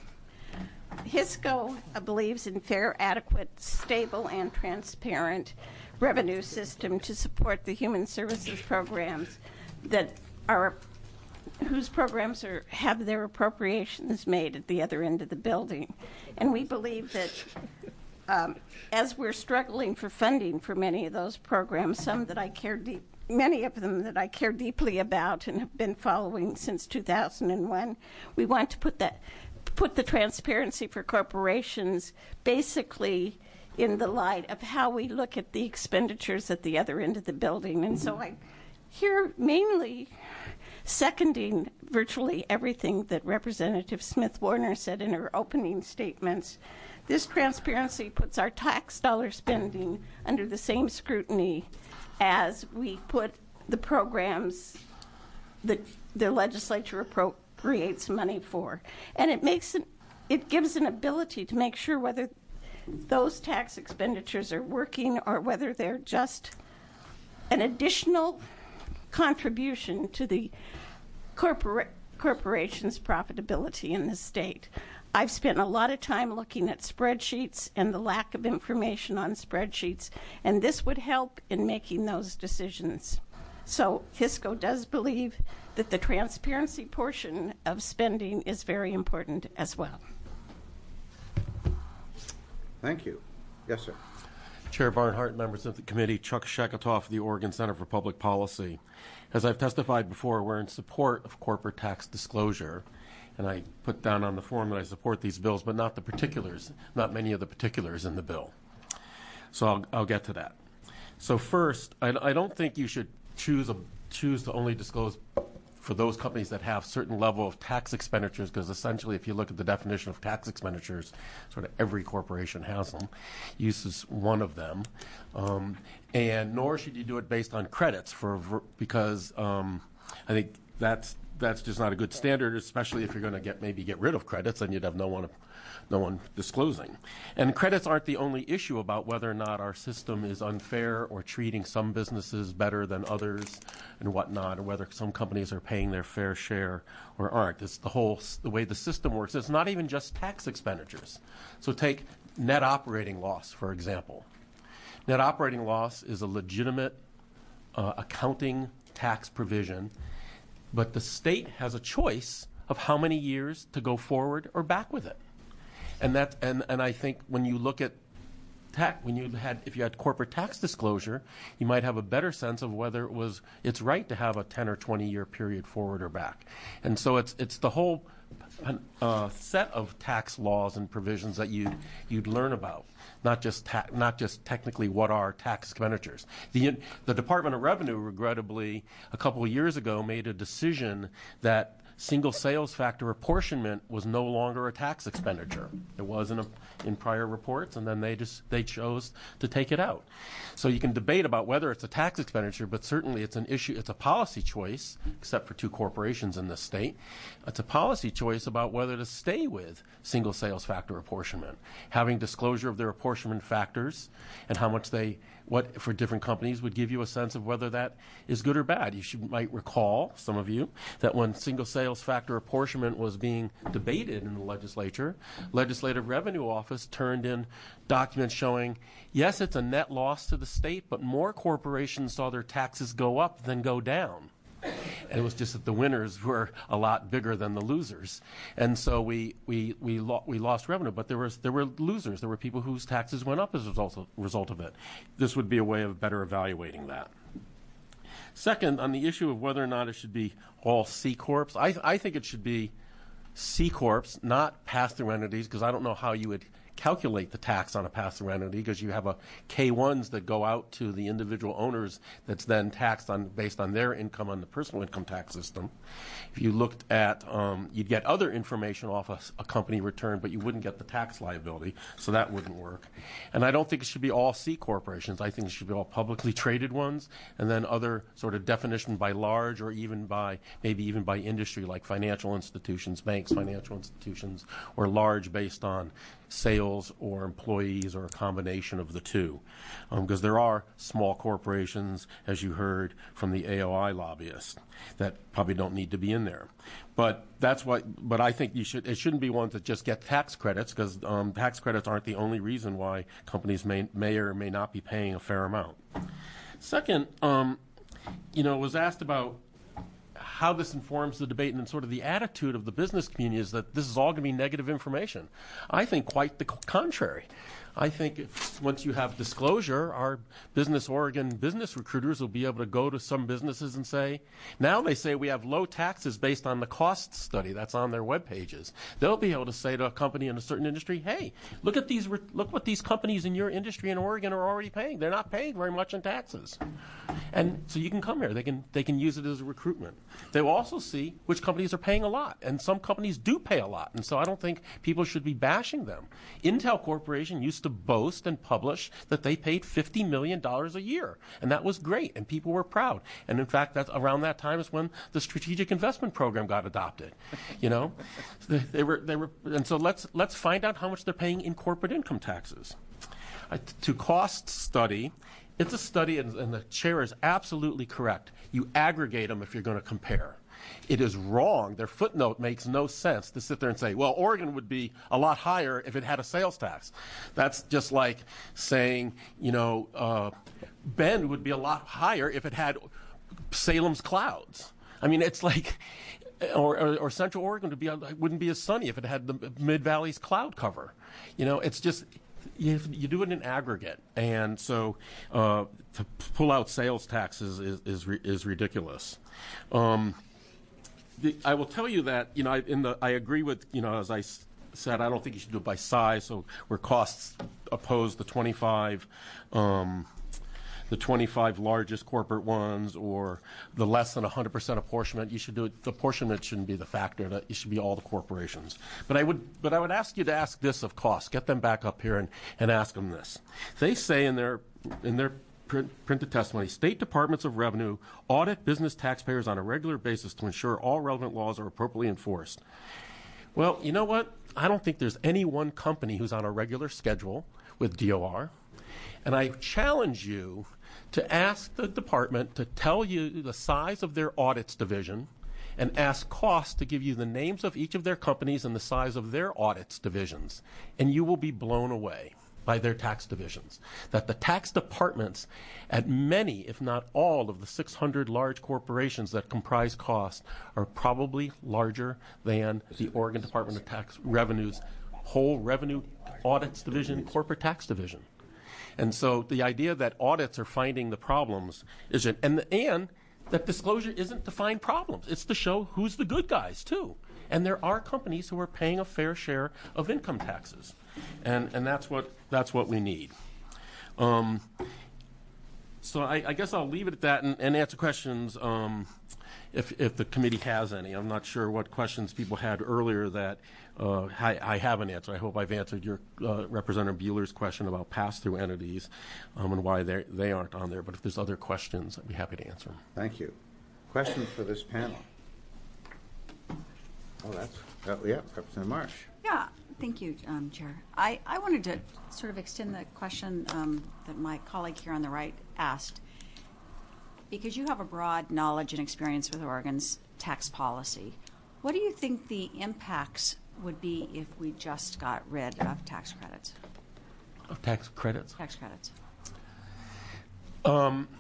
HISCO believes in fair, adequate, stable, and transparent revenue system to support the human services programs that are whose programs are have their appropriations made at the other end of the building. And we believe that um, as we're struggling for funding for many of those programs, some that I care deep, many of them that I care deeply about and have been following since two thousand one, we want to put that put the transparency for corporations basically in the light of how we look at the expenditures at the other end of the building. And so I'm here mainly seconding virtually everything that Representative Smith Warner said in her opening statements. This transparency puts our tax dollar spending under the same scrutiny as we put the programs that the legislature appropriates money for. And it makes an, it gives an ability to make sure whether those tax expenditures are working or whether they're just an additional contribution to the corpora- corporation's profitability in the state. I've spent a lot of time looking at spreadsheets and the lack of information on spreadsheets, and this would help in making those decisions. So HISCO does believe that the transparency portion of spending is very important as well. Thank you. Yes, sir. Chair Barnhart, members of the committee, Chuck Sheketoff, the Oregon Center for Public Policy. As I've testified before, we're in support of corporate tax disclosure, and I put down on the form that I support these bills, but not the particulars, not many of the particulars in the bill. So I'll, I'll get to that. So first, I, I don't think you should choose a, choose to only disclose for those companies that have certain level of tax expenditures, because essentially if you look at the definition of tax expenditures, sort of every corporation has them. Use is one of them. Um, and nor should you do it based on credits for because um, I think that's that's just not a good standard, especially if you're going to get maybe get rid of credits, then you'd have no one no one disclosing. And credits aren't the only issue about whether or not our system is unfair or treating some businesses better than others and whatnot, or whether some companies are paying their fair share or aren't. It's the whole, the way the system works. It's not even just tax expenditures. So take net operating loss, for example. Net operating loss is a legitimate uh, accounting tax provision, but the state has a choice of how many years to go forward or back with it. And that, and, and I think when you look at tax, when you had, if you had corporate tax disclosure, you might have a better sense of whether it was, it's right to have a ten or twenty year period forward or back. And so it's, it's the whole uh, set of tax laws and provisions that you, you'd learn about, not just ta- not just technically what are tax expenditures. The, the Department of Revenue, regrettably, a couple of years ago made a decision that single sales factor apportionment was no longer a tax expenditure. It was in, a, in prior reports, and then they just they chose to take it out. So you can debate about whether it's a tax expenditure, but certainly it's an issue. It's a policy choice, except for two corporations in this state. It's a policy choice about whether to stay with single sales factor apportionment, having disclosure of their apportionment factors and how much they, what for different companies would give you a sense of whether that is good or bad. You should, might recall, some of you, that when single sales factor apportionment was being debated in the legislature, Legislative Revenue Office turned in documents showing, yes, it's a net loss to the state, but more corporations saw their taxes go up than go down. And it was just that the winners were a lot bigger than the losers, and so we we we, lo- we lost revenue. But there was there were losers. There were people whose taxes went up as a result of, result of it. This would be a way of better evaluating that. Second, on the issue of whether or not it should be all C corps, I I think it should be C corps, not pass-through entities, because I don't know how you would calculate the tax on a pass-through entity, because you have a K ones that go out to the individual owners that's then taxed on based on their income on the personal income tax system. If you looked at, um, you'd get other information off a, a company return, but you wouldn't get the tax liability, so that wouldn't work. And I don't think it should be all C corporations. I think it should be all publicly traded ones, and then other sort of definition by large, or even by, maybe even by industry, like financial institutions, banks, financial institutions, or large based on sales or employees or a combination of the two. Because um, there are small corporations, as you heard from the A O I lobbyists, that probably don't need to be in there. But that's what, but I think you should, it shouldn't be ones that just get tax credits, because um, tax credits aren't the only reason why companies may, may or may not be paying a fair amount. Second, um, you know, it was asked about how this informs the debate, and sort of the attitude of the business community is that this is all going to be negative information. I think quite the contrary. I think if, once you have disclosure, our Business Oregon business recruiters will be able to go to some businesses and say, now they say we have low taxes based on the cost study that's on their web pages. They'll be able to say to a company in a certain industry, hey, look at these, look what these companies in your industry in Oregon are already paying. They're not paying very much in taxes. And so you can come here. They can, they can use it as a recruitment. They will also see which companies are paying a lot, and some companies do pay a lot. And so I don't think people should be bashing them. Intel Corporation used to boast and publish that they paid fifty million dollars a year, and that was great, and people were proud. And in fact, that's around that time is when the Strategic Investment Program got adopted. You know, they, they were they were, and so let's let's find out how much they're paying in corporate income taxes. Uh, to cost study. It's a study, and, and the chair is absolutely correct. You aggregate them if you're going to compare. It is wrong. Their footnote makes no sense to sit there and say, well, Oregon would be a lot higher if it had a sales tax. That's just like saying, you know, uh, Bend would be a lot higher if it had Salem's clouds. I mean, it's like, or, or, or Central Oregon would be, wouldn't be as sunny if it had the Mid-Valley's cloud cover. You know, it's just, You, you do it in aggregate, and so uh, to pull out sales taxes is is, is, is ridiculous. Um, the, I will tell you that you know I, in the I agree with you know as I s- said I don't think you should do it by size. So where costs oppose the twenty-five. Um, the twenty-five largest corporate ones, or the less than one hundred percent apportionment, you should do it. The apportionment shouldn't be the factor. That it should be all the corporations. But I would, but I would ask you to ask this of costs. Get them back up here and, and ask them this. They say in their in their print, printed testimony, state departments of revenue audit business taxpayers on a regular basis to ensure all relevant laws are appropriately enforced. Well, you know what? I don't think there's any one company who's on a regular schedule with D O R, and I challenge you to ask the department to tell you the size of their audits division, and ask costs to give you the names of each of their companies and the size of their audits divisions, and you will be blown away by their tax divisions. That the tax departments at many, if not all, of the six hundred large corporations that comprise costs are probably larger than the Oregon Department of Tax Revenue's whole revenue audits division, corporate tax division. And so the idea that audits are finding the problems isn't, and, and that disclosure isn't to find problems. It's to show who's the good guys, too. And there are companies who are paying a fair share of income taxes. And, and that's what, that's what we need. Um, so I, I guess I'll leave it at that and, and answer questions. Um, if, if the committee has any. I'm not sure what questions people had earlier that uh, I, I haven't answered. I hope I've answered your uh, Representative Bueller's question about pass-through entities um, and why they they aren't on there. But if there's other questions, I'd be happy to answer them. Thank you. Questions for this panel? Oh, that's, oh, yeah, Representative Marsh. Yeah, thank you, um, Chair. I, I wanted to sort of extend the question um, that my colleague here on the right asked, because you have a broad knowledge and experience with Oregon's tax policy. What do you think the impacts would be if we just got rid of tax credits? Of tax credits? Tax credits. Um,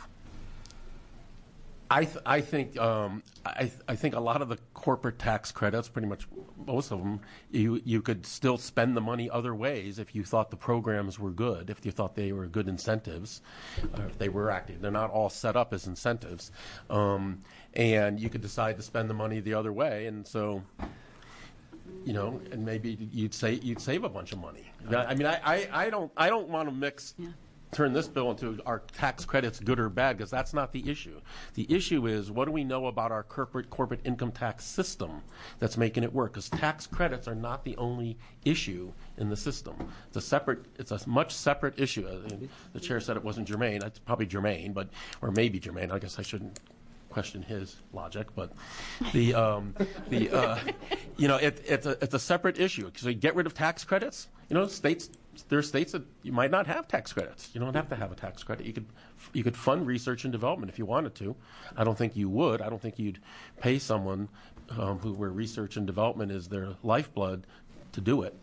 I th- I think um, I th- I think a lot of the corporate tax credits, pretty much most of them, you you could still spend the money other ways if you thought the programs were good, if you thought they were good incentives, or if they were active. They're not all set up as incentives, um, and you could decide to spend the money the other way, and so. You know, and maybe you'd say you'd save a bunch of money. I mean, I, I, I don't I don't want to mix. Yeah. Turn this bill into are tax credits good or bad, because that's not the issue. The issue is, what do we know about our corporate corporate income tax system that's making it work? Because tax credits are not the only issue in the system. It's a separate, it's a much separate issue. The chair said it wasn't germane. It's probably germane, but or maybe germane. I guess I shouldn't question his logic, but the um, the uh, you know it, it's a it's a separate issue. So you get rid of tax credits. You know, states. There are states that you might not have tax credits. You don't have to have a tax credit. You could you could fund research and development if you wanted to. I don't think you would. I don't think you'd pay someone um, who where research and development is their lifeblood to do it.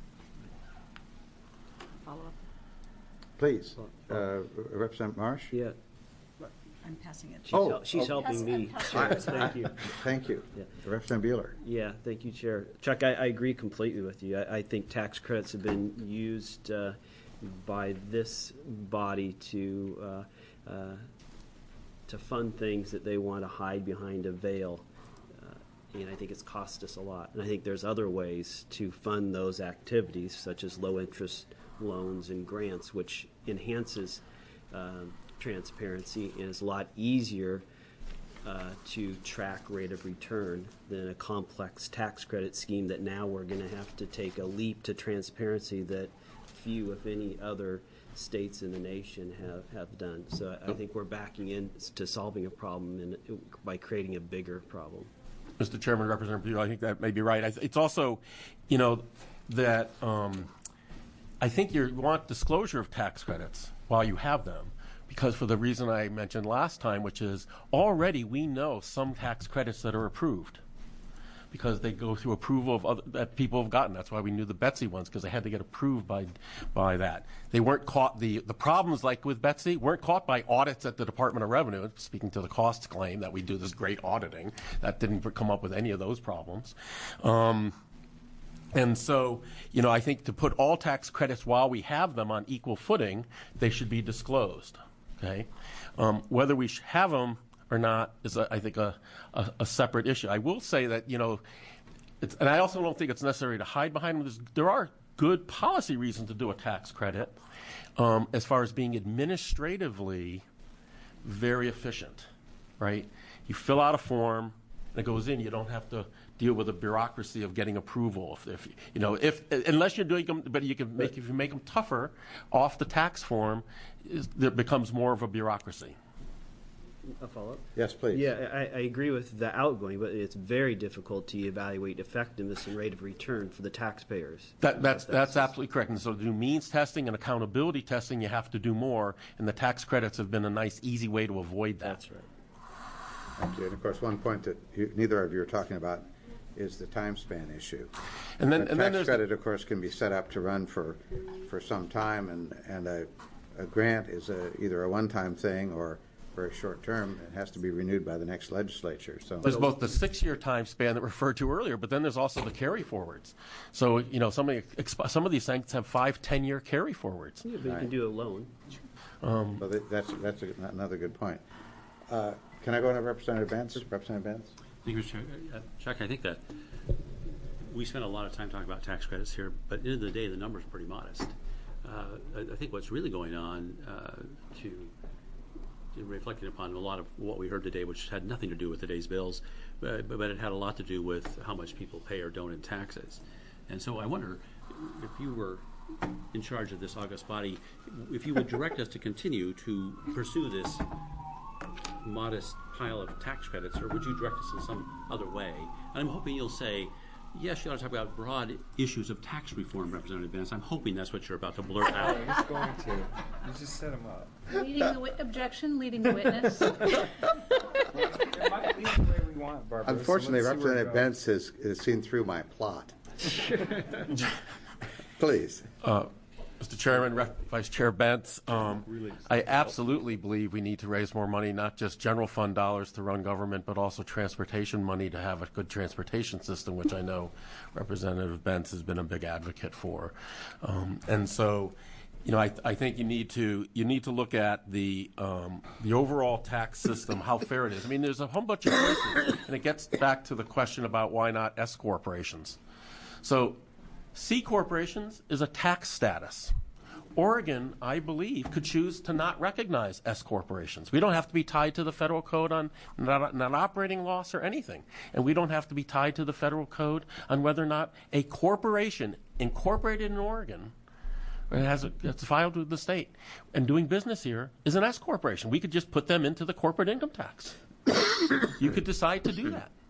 Follow up. Please, uh, Representative Marsh. Yeah. I'm passing it. She's, Oh, hel- she's oh. helping me, I- Chair. Thank you. Thank you. Yeah. Representative Bueller. Yeah, thank you, Chair. Chuck, I, I agree completely with you. I, I think tax credits have been used uh, by this body to uh, uh, to fund things that they want to hide behind a veil. Uh, and I think it's cost us a lot. And I think there's other ways to fund those activities, such as low-interest loans and grants, which enhances um, transparency and is a lot easier uh, to track rate of return than a complex tax credit scheme that now we're going to have to take a leap to transparency that few, if any, other states in the nation have, have done. So I think we're backing into solving a problem in, by creating a bigger problem. Mister Chairman, Representative Buell, I think that may be right. I th- it's also, you know, that um, I think you want disclosure of tax credits while you have them. Because for the reason I mentioned last time, which is already we know some tax credits that are approved because they go through approval of other, that people have gotten. That's why we knew the Betsy ones, because they had to get approved by by that. They weren't caught, the, the problems like with Betsy weren't caught by audits at the Department of Revenue, speaking to the costs claim that we do this great auditing. That didn't come up with any of those problems. Um, And so, you know, I think to put all tax credits while we have them on equal footing, they should be disclosed. Okay, um, whether we have them or not is, a, I think, a, a, a separate issue. I will say that, you know, it's, and I also don't think it's necessary to hide behind them. There's, there are good policy reasons to do a tax credit, um, as far as being administratively very efficient. Right, you fill out a form, and it goes in. You don't have to deal with the bureaucracy of getting approval. If, if you know, if unless you're doing them, but you can make if you make them tougher off the tax form, is, there becomes more of a bureaucracy. A follow-up? Yes, please. Yeah, I, I agree with the outgoing, but it's very difficult to evaluate effectiveness and rate of return for the taxpayers. That, that's that's absolutely correct. And so to do means testing and accountability testing, you have to do more, and the tax credits have been a nice, easy way to avoid that. That's right. Thank you. And of course, one point that you, neither of you are talking about is the time span issue. And then, the and tax then there's credit, of course, can be set up to run for for some time, and and a, a grant is a, either a one-time thing or very short term. It has to be renewed by the next legislature. So there's both the six-year time span that we referred to earlier, but then there's also the carry forwards. So you know, some of the, some of these things have five, ten-year carry forwards. Yeah, but you can do a loan. Um, so that, that's that's a, another good point. Uh, can I go to Representative Vance? Representative Vance. Thank you, Mister Chair. Uh, Chuck, I think that we spent a lot of time talking about tax credits here, but at the end of the day, the number's pretty modest. Uh, I, I think what's really going on uh, to reflecting upon a lot of what we heard today, which had nothing to do with today's bills, but, but it had a lot to do with how much people pay or don't in taxes. And so I wonder if you were in charge of this august body, if you would direct us to continue to pursue this modest pile of tax credits, or would you direct us in some other way? And I'm hoping you'll say, yes, you ought to talk about broad issues of tax reform, Representative Benz. I'm hoping that's what you're about to blurt out. I was going to. You just set him up. Leading the wi- objection, leading the witness. It might lead the way we want, Barbara. Unfortunately, so Representative Benz has, has seen through my plot. Please. Uh, Mister Chairman, Rep- Vice Chair Bentz, um, I absolutely believe we need to raise more money, not just general fund dollars to run government, but also transportation money to have a good transportation system, which I know Representative Bentz has been a big advocate for. Um, and so, you know, I, I think you need to you need to look at the um, the overall tax system, how fair it is. I mean, there's a whole bunch of choices, and it gets back to the question about why not S corporations. So, C corporations is a tax status. Oregon, I believe, could choose to not recognize S corporations. We don't have to be tied to the federal code on not, not operating loss or anything. And we don't have to be tied to the federal code on whether or not a corporation incorporated in Oregon it has a, it's filed with the state and doing business here is an S corporation. We could just put them into the corporate income tax. You could decide to do that.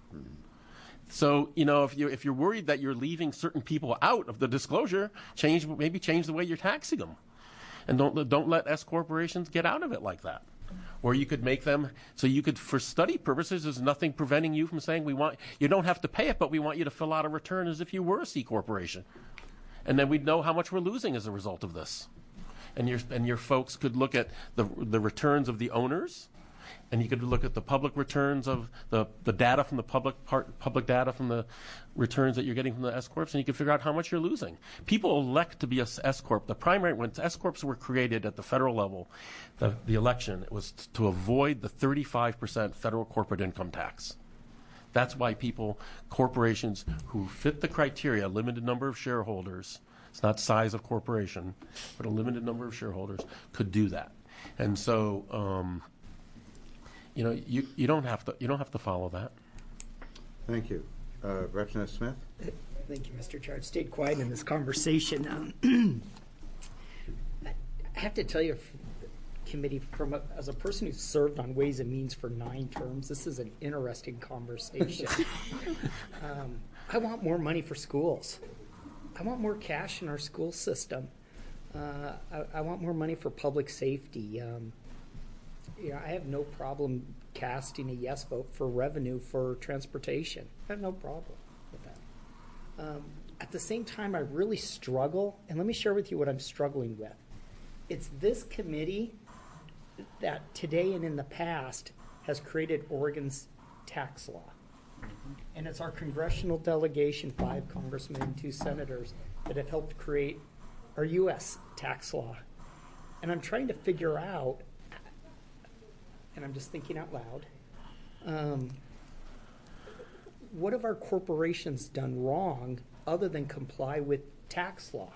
So, you know, if you if you're worried that you're leaving certain people out of the disclosure, change maybe change the way you're taxing them, and don't don't let S corporations get out of it like that. Or you could make them so you could, for study purposes, there's nothing preventing you from saying we want you don't have to pay it, but we want you to fill out a return as if you were a C corporation, and then we'd know how much we're losing as a result of this, and your and your folks could look at the the returns of the owners. And you could look at the public returns of the, the data from the public part, public data from the returns that you're getting from the S corps, and you can figure out how much you're losing. People elect to be a S corp. The primary when S corps were created at the federal level, the, the election it was t- to avoid the thirty-five percent federal corporate income tax. That's why people, corporations who fit the criteria, limited number of shareholders. It's not size of corporation, but a limited number of shareholders could do that. And so. Um, You know, you, you don't have to you don't have to follow that. Thank you, uh, Representative Smith. Thank you, Mister Chair. I've stayed quiet in this conversation. Um, I have to tell you, committee, from a, as a person who's served on Ways and Means for nine terms, this is an interesting conversation. um, I want more money for schools. I want more cash in our school system. Uh, I, I want more money for public safety. Um, You know, I have no problem casting a yes vote for revenue for transportation. I have no problem with that. Um, at the same time, I really struggle, and let me share with you what I'm struggling with. It's this committee that today and in the past has created Oregon's tax law. And it's our congressional delegation, five congressmen and two senators, that have helped create our U S tax law. And I'm trying to figure out, and I'm just thinking out loud, um, what have our corporations done wrong other than comply with tax law?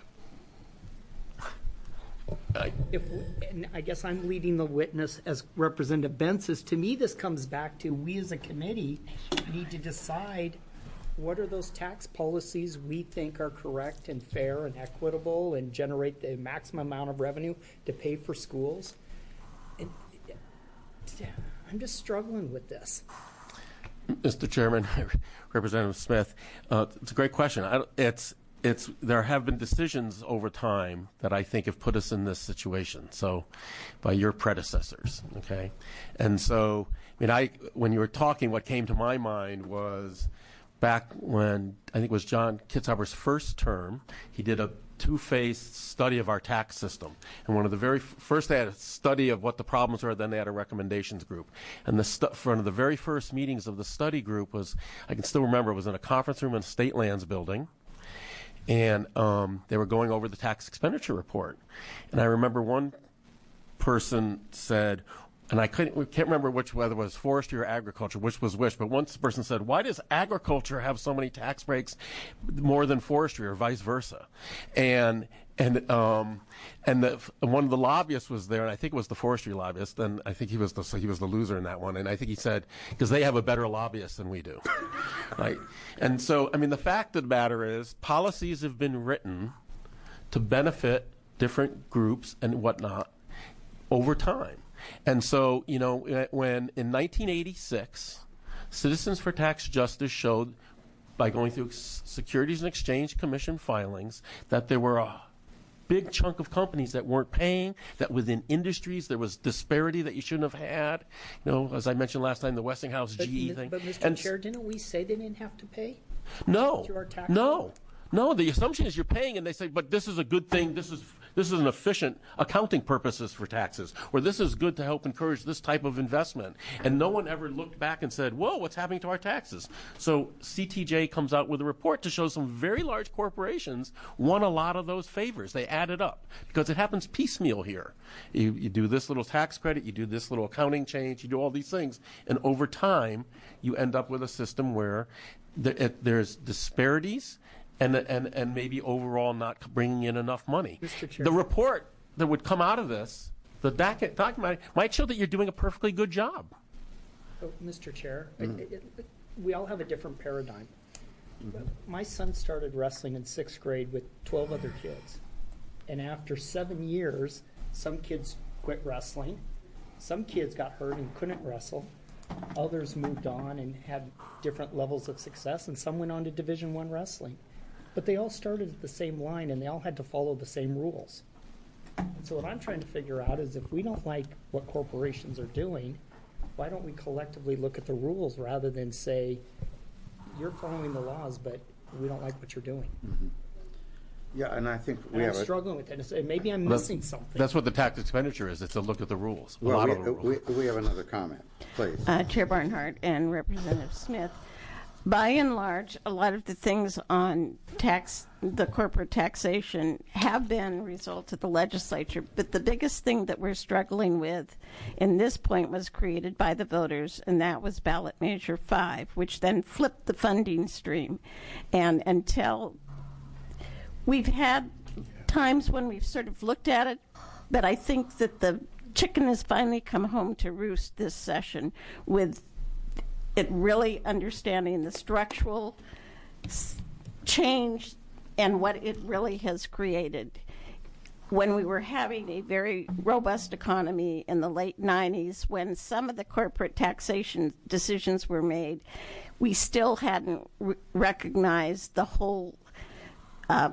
If we, and I guess I'm leading the witness as Representative Bentz is. To me, this comes back to we as a committee need to decide what are those tax policies we think are correct and fair and equitable and generate the maximum amount of revenue to pay for schools. And, I'm just struggling with this. Mister Chairman, Representative Smith, uh, it's a great question. I, it's it's there have been decisions over time that I think have put us in this situation. So, by your predecessors, okay, and so I mean, I when you were talking, what came to my mind was back when I think it was John Kitzhaber's first term. He did a two-phase study of our tax system. And one of the very f- first, they had a study of what the problems were, then they had a recommendations group. And the stu- one of the very first meetings of the study group was, I can still remember, it was in a conference room in the State Lands Building. And um, they were going over the tax expenditure report. And I remember one person said, and I couldn't, we can't remember which, whether it was forestry or agriculture, which was which, but one person said, why does agriculture have so many tax breaks more than forestry or vice versa? And And um, and the, one of the lobbyists was there, and I think it was the forestry lobbyist, and I think he was the he was the loser in that one. And I think he said, because they have a better lobbyist than we do, right? And so, I mean, the fact of the matter is, policies have been written to benefit different groups and whatnot over time. And so, you know, when in nineteen eighty-six, Citizens for Tax Justice showed, by going through Securities and Exchange Commission filings, that there were a big chunk of companies that weren't paying, that within industries there was disparity that you shouldn't have had. You know, as I mentioned last time, the Westinghouse But, G E thing. but Mister And Chair, didn't we say they didn't have to pay? No, Through our tax no, code? no. The assumption is you're paying, and they say, but this is a good thing. This is this is an efficient accounting purposes for taxes, or this is good to help encourage this type of investment. And no one ever looked back and said, whoa, what's happening to our taxes? So C T J comes out with a report to show some very large corporations won a lot of those favors. They added up because it happens piecemeal here. You, you do this little tax credit, you do this little accounting change, you do all these things, and over time you end up with a system where there, it, there's disparities and, and, and maybe overall not bringing in enough money. Mister Chair. The report that would come out of this, the doc- document, might show that you're doing a perfectly good job. Oh, Mister Chair, Mhm. it- it- we all have a different paradigm. My son started wrestling in sixth grade with twelve other kids. And after seven years, some kids quit wrestling. Some kids got hurt and couldn't wrestle. Others moved on and had different levels of success, and some went on to Division One wrestling. But they all started at the same line, and they all had to follow the same rules. And so what I'm trying to figure out is if we don't like what corporations are doing, why don't we collectively look at the rules rather than say, you're following the laws, but we don't like what you're doing? Mm-hmm. Yeah, and I think we And I'm have a- struggling with it. And maybe I'm That's- missing something. That's what the tax expenditure is. It's a look at the rules. A Well, lot we, of the rules. we, we have another comment, please. Uh, Chair Barnhart and Representative Smith. By and large, a lot of the things on tax, the corporate taxation, have been a result of the legislature. But the biggest thing that we're struggling with in this point was created by the voters, and that was ballot measure five, which then flipped the funding stream. And until we've had times when we've sort of looked at it, but I think that the chicken has finally come home to roost this session with it really understanding the structural s- change and what it really has created. When we were having a very robust economy in the late nineties, when some of the corporate taxation decisions were made, we still hadn't re- recognized the whole uh,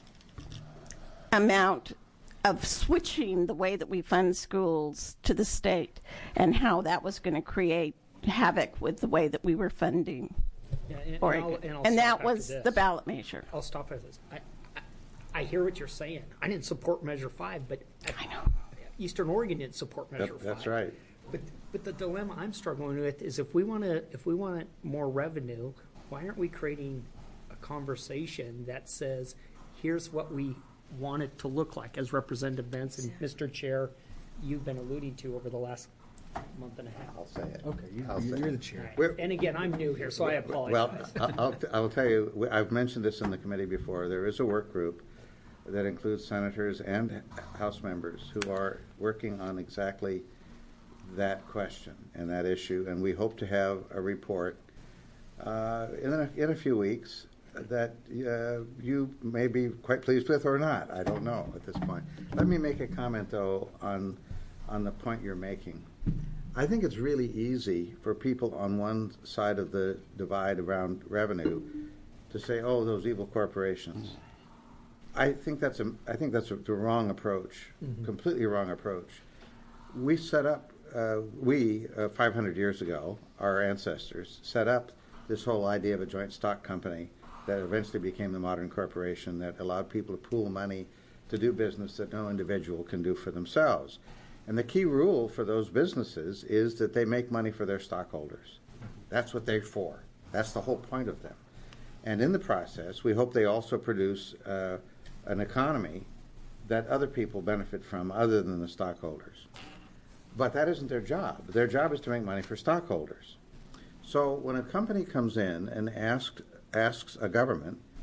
amount of switching the way that we fund schools to the state and how that was going to create havoc with the way that we were funding Yeah, and, and, Oregon. I'll, and, I'll And stop that after was this. the ballot measure. I'll stop at this. I, I, I hear what you're saying. I didn't support Measure Five, but I know Eastern Oregon didn't support Measure That- Five. that's right. But but the dilemma I'm struggling with is if we want to if we want more revenue, why aren't we creating a conversation that says, here's what we want it to look like, as Representative Benson and Mister Chair, you've been alluding to over the last month and a half. I'll say it. Okay, you- I'll say you're it. the chair. Right. And again, I'm new here, so I apologize. Well, I- I'll, I'll tell you, we- I've mentioned this in the committee before. There is a work group that includes senators and House members who are working on exactly that question and that issue, and we hope to have a report uh, in, a, in a few weeks that uh, you may be quite pleased with or not. I don't know at this point. Let me make a comment, though, on, on the point you're making. I think it's really easy for people on one side of the divide around revenue to say, "Oh, those evil corporations." I think that's a I think that's a, the wrong approach, Mhm. completely wrong approach. We set up uh, we uh, five hundred years ago, our ancestors set up this whole idea of a joint stock company that eventually became the modern corporation that allowed people to pool money to do business that no individual can do for themselves. And the key rule for those businesses is that they make money for their stockholders. That's what they're for. That's the whole point of them. And in the process, we hope they also produce uh, an economy that other people benefit from other than the stockholders. But that isn't their job. Their job is to make money for stockholders. So when a company comes in and asks, asks a government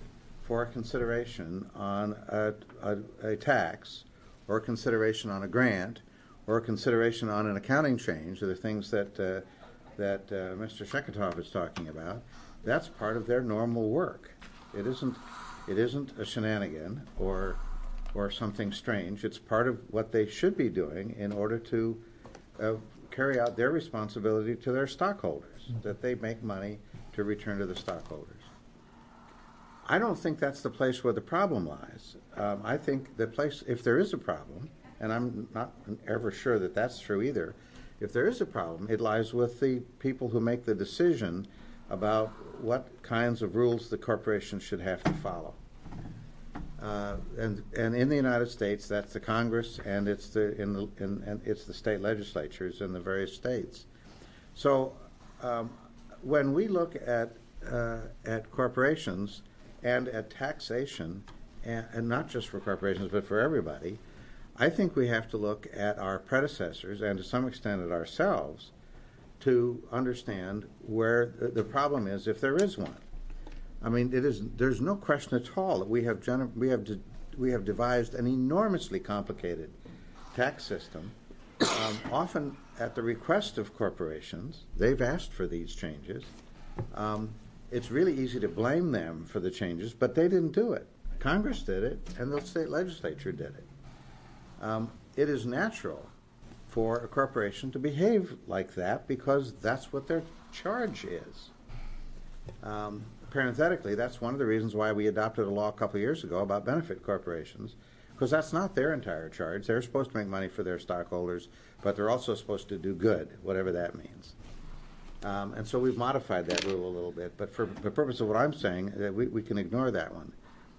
for consideration on a, a, a tax, or consideration on a grant, or consideration on an accounting change, or the things that uh, that uh, Mister Sheketoff is talking about, that's part of their normal work. It isn't it isn't a shenanigan or or something strange. It's part of what they should be doing in order to uh, carry out their responsibility to their stockholders, mm-hmm. that they make money to return to the stockholders. I don't think that's the place where the problem lies. Um, I think the place, if there is a problem, and I'm not ever sure that that's true either, if there is a problem, it lies with the people who make the decision about what kinds of rules the corporation should have to follow. Uh, and and in the United States, that's the Congress, and it's the in the in, and it's the state legislatures in the various states. So um, when we look at uh, at corporations and at taxation, and, and not just for corporations but for everybody, I think we have to look at our predecessors and to some extent at ourselves to understand where the, the problem is, if there is one. I mean, it is. There's no question at all that we have gener- we have de- we have devised an enormously complicated tax system, um, often at the request of corporations. They've asked for these changes. Um, it's really easy to blame them for the changes, but they didn't do it. Congress did it, and the state legislature did it. Um, it is natural for a corporation to behave like that because that's what their charge is. Um, parenthetically, that's one of the reasons why we adopted a law a couple of years ago about benefit corporations, because that's not their entire charge. They're supposed to make money for their stockholders, but they're also supposed to do good, whatever that means. Um, and so we've modified that rule a little bit, but for the purpose of what I'm saying, that we, we can ignore that one.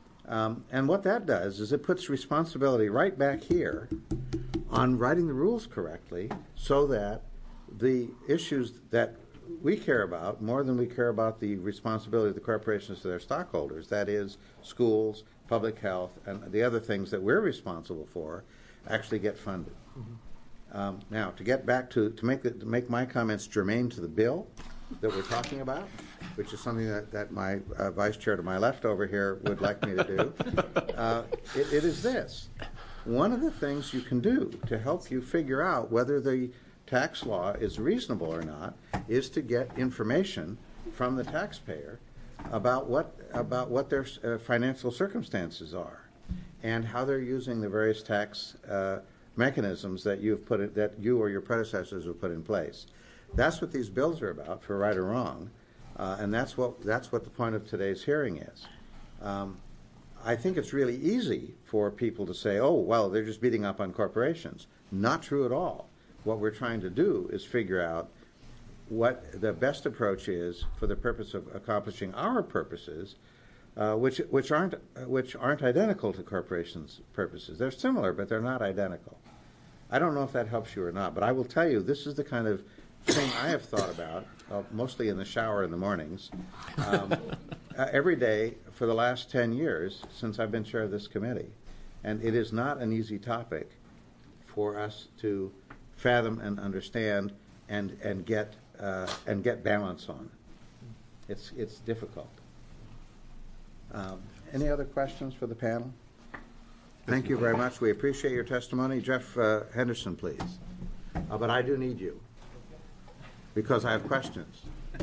Um, and what that does is it puts responsibility right back here on writing the rules correctly so that the issues that we care about, more than we care about the responsibility of the corporations to their stockholders, that is schools, public health, and the other things that we're responsible for, actually get funded. Mm-hmm. Um, now, to get back to, to make the, to make my comments germane to the bill that we're talking about, which is something that, that my uh, vice chair to my left over here would like me to do, uh, it, it is this. One of the things you can do to help you figure out whether the tax law is reasonable or not is to get information from the taxpayer about what about what their uh, financial circumstances are and how they're using the various tax uh, mechanisms that you've put in, that you or your predecessors have put in place. That's what these bills are about, for right or wrong, uh, and that's what that's what the point of today's hearing is. Um, I think it's really easy for people to say, "Oh, well, they're just beating up on corporations." Not true at all. What we're trying to do is figure out what the best approach is for the purpose of accomplishing our purposes, uh, which which aren't which aren't identical to corporations' purposes. They're similar, but they're not identical. I don't know if that helps you or not, but I will tell you this is the kind of thing I have thought about, uh, mostly in the shower in the mornings, um, uh, every day for the last ten years since I've been chair of this committee, and it is not an easy topic for us to fathom and understand and and get uh, and get balance on. It's it's difficult. Um, any other questions for the panel? Thank you very much. We appreciate your testimony. Jeff uh, Henderson, please. Uh, but I do need you because I have questions.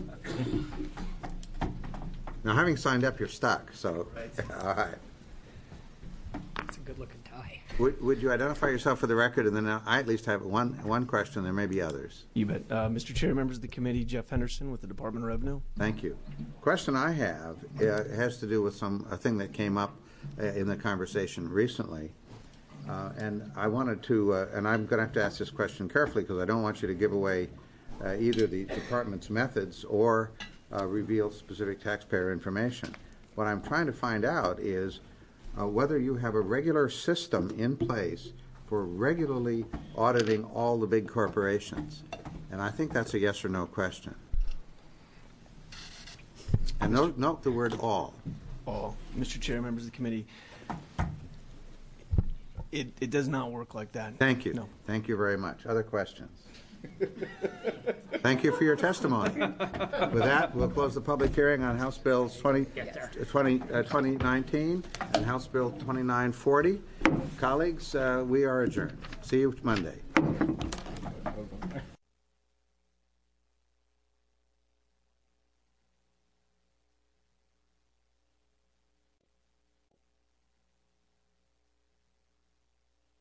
Now, having signed up, you're stuck. So, all right. It's a good-looking tie. Would, would you identify yourself for the record, and then I at least have one one question. There may be others. You bet. Uh, Mister Chair, members of the committee, Jeff Henderson with the Department of Revenue. Thank you. Question I have uh, has to do with some a thing that came up uh, in the conversation recently, uh, and I wanted to, uh, and I'm going to have to ask this question carefully because I don't want you to give away uh, either the department's methods or uh, reveal specific taxpayer information. What I'm trying to find out is Uh, whether you have a regular system in place for regularly auditing all the big corporations. And I think that's a yes or no question. And note, note the word all. All. Mister Chair, members of the committee, it, it does not work like that. Thank you. No. Thank you very much. Other questions? Thank you for your testimony. With that, we'll close the public hearing on House Bills twenty, twenty, uh, twenty nineteen and House Bill twenty-nine forty. Colleagues, uh, we are adjourned. See you Monday.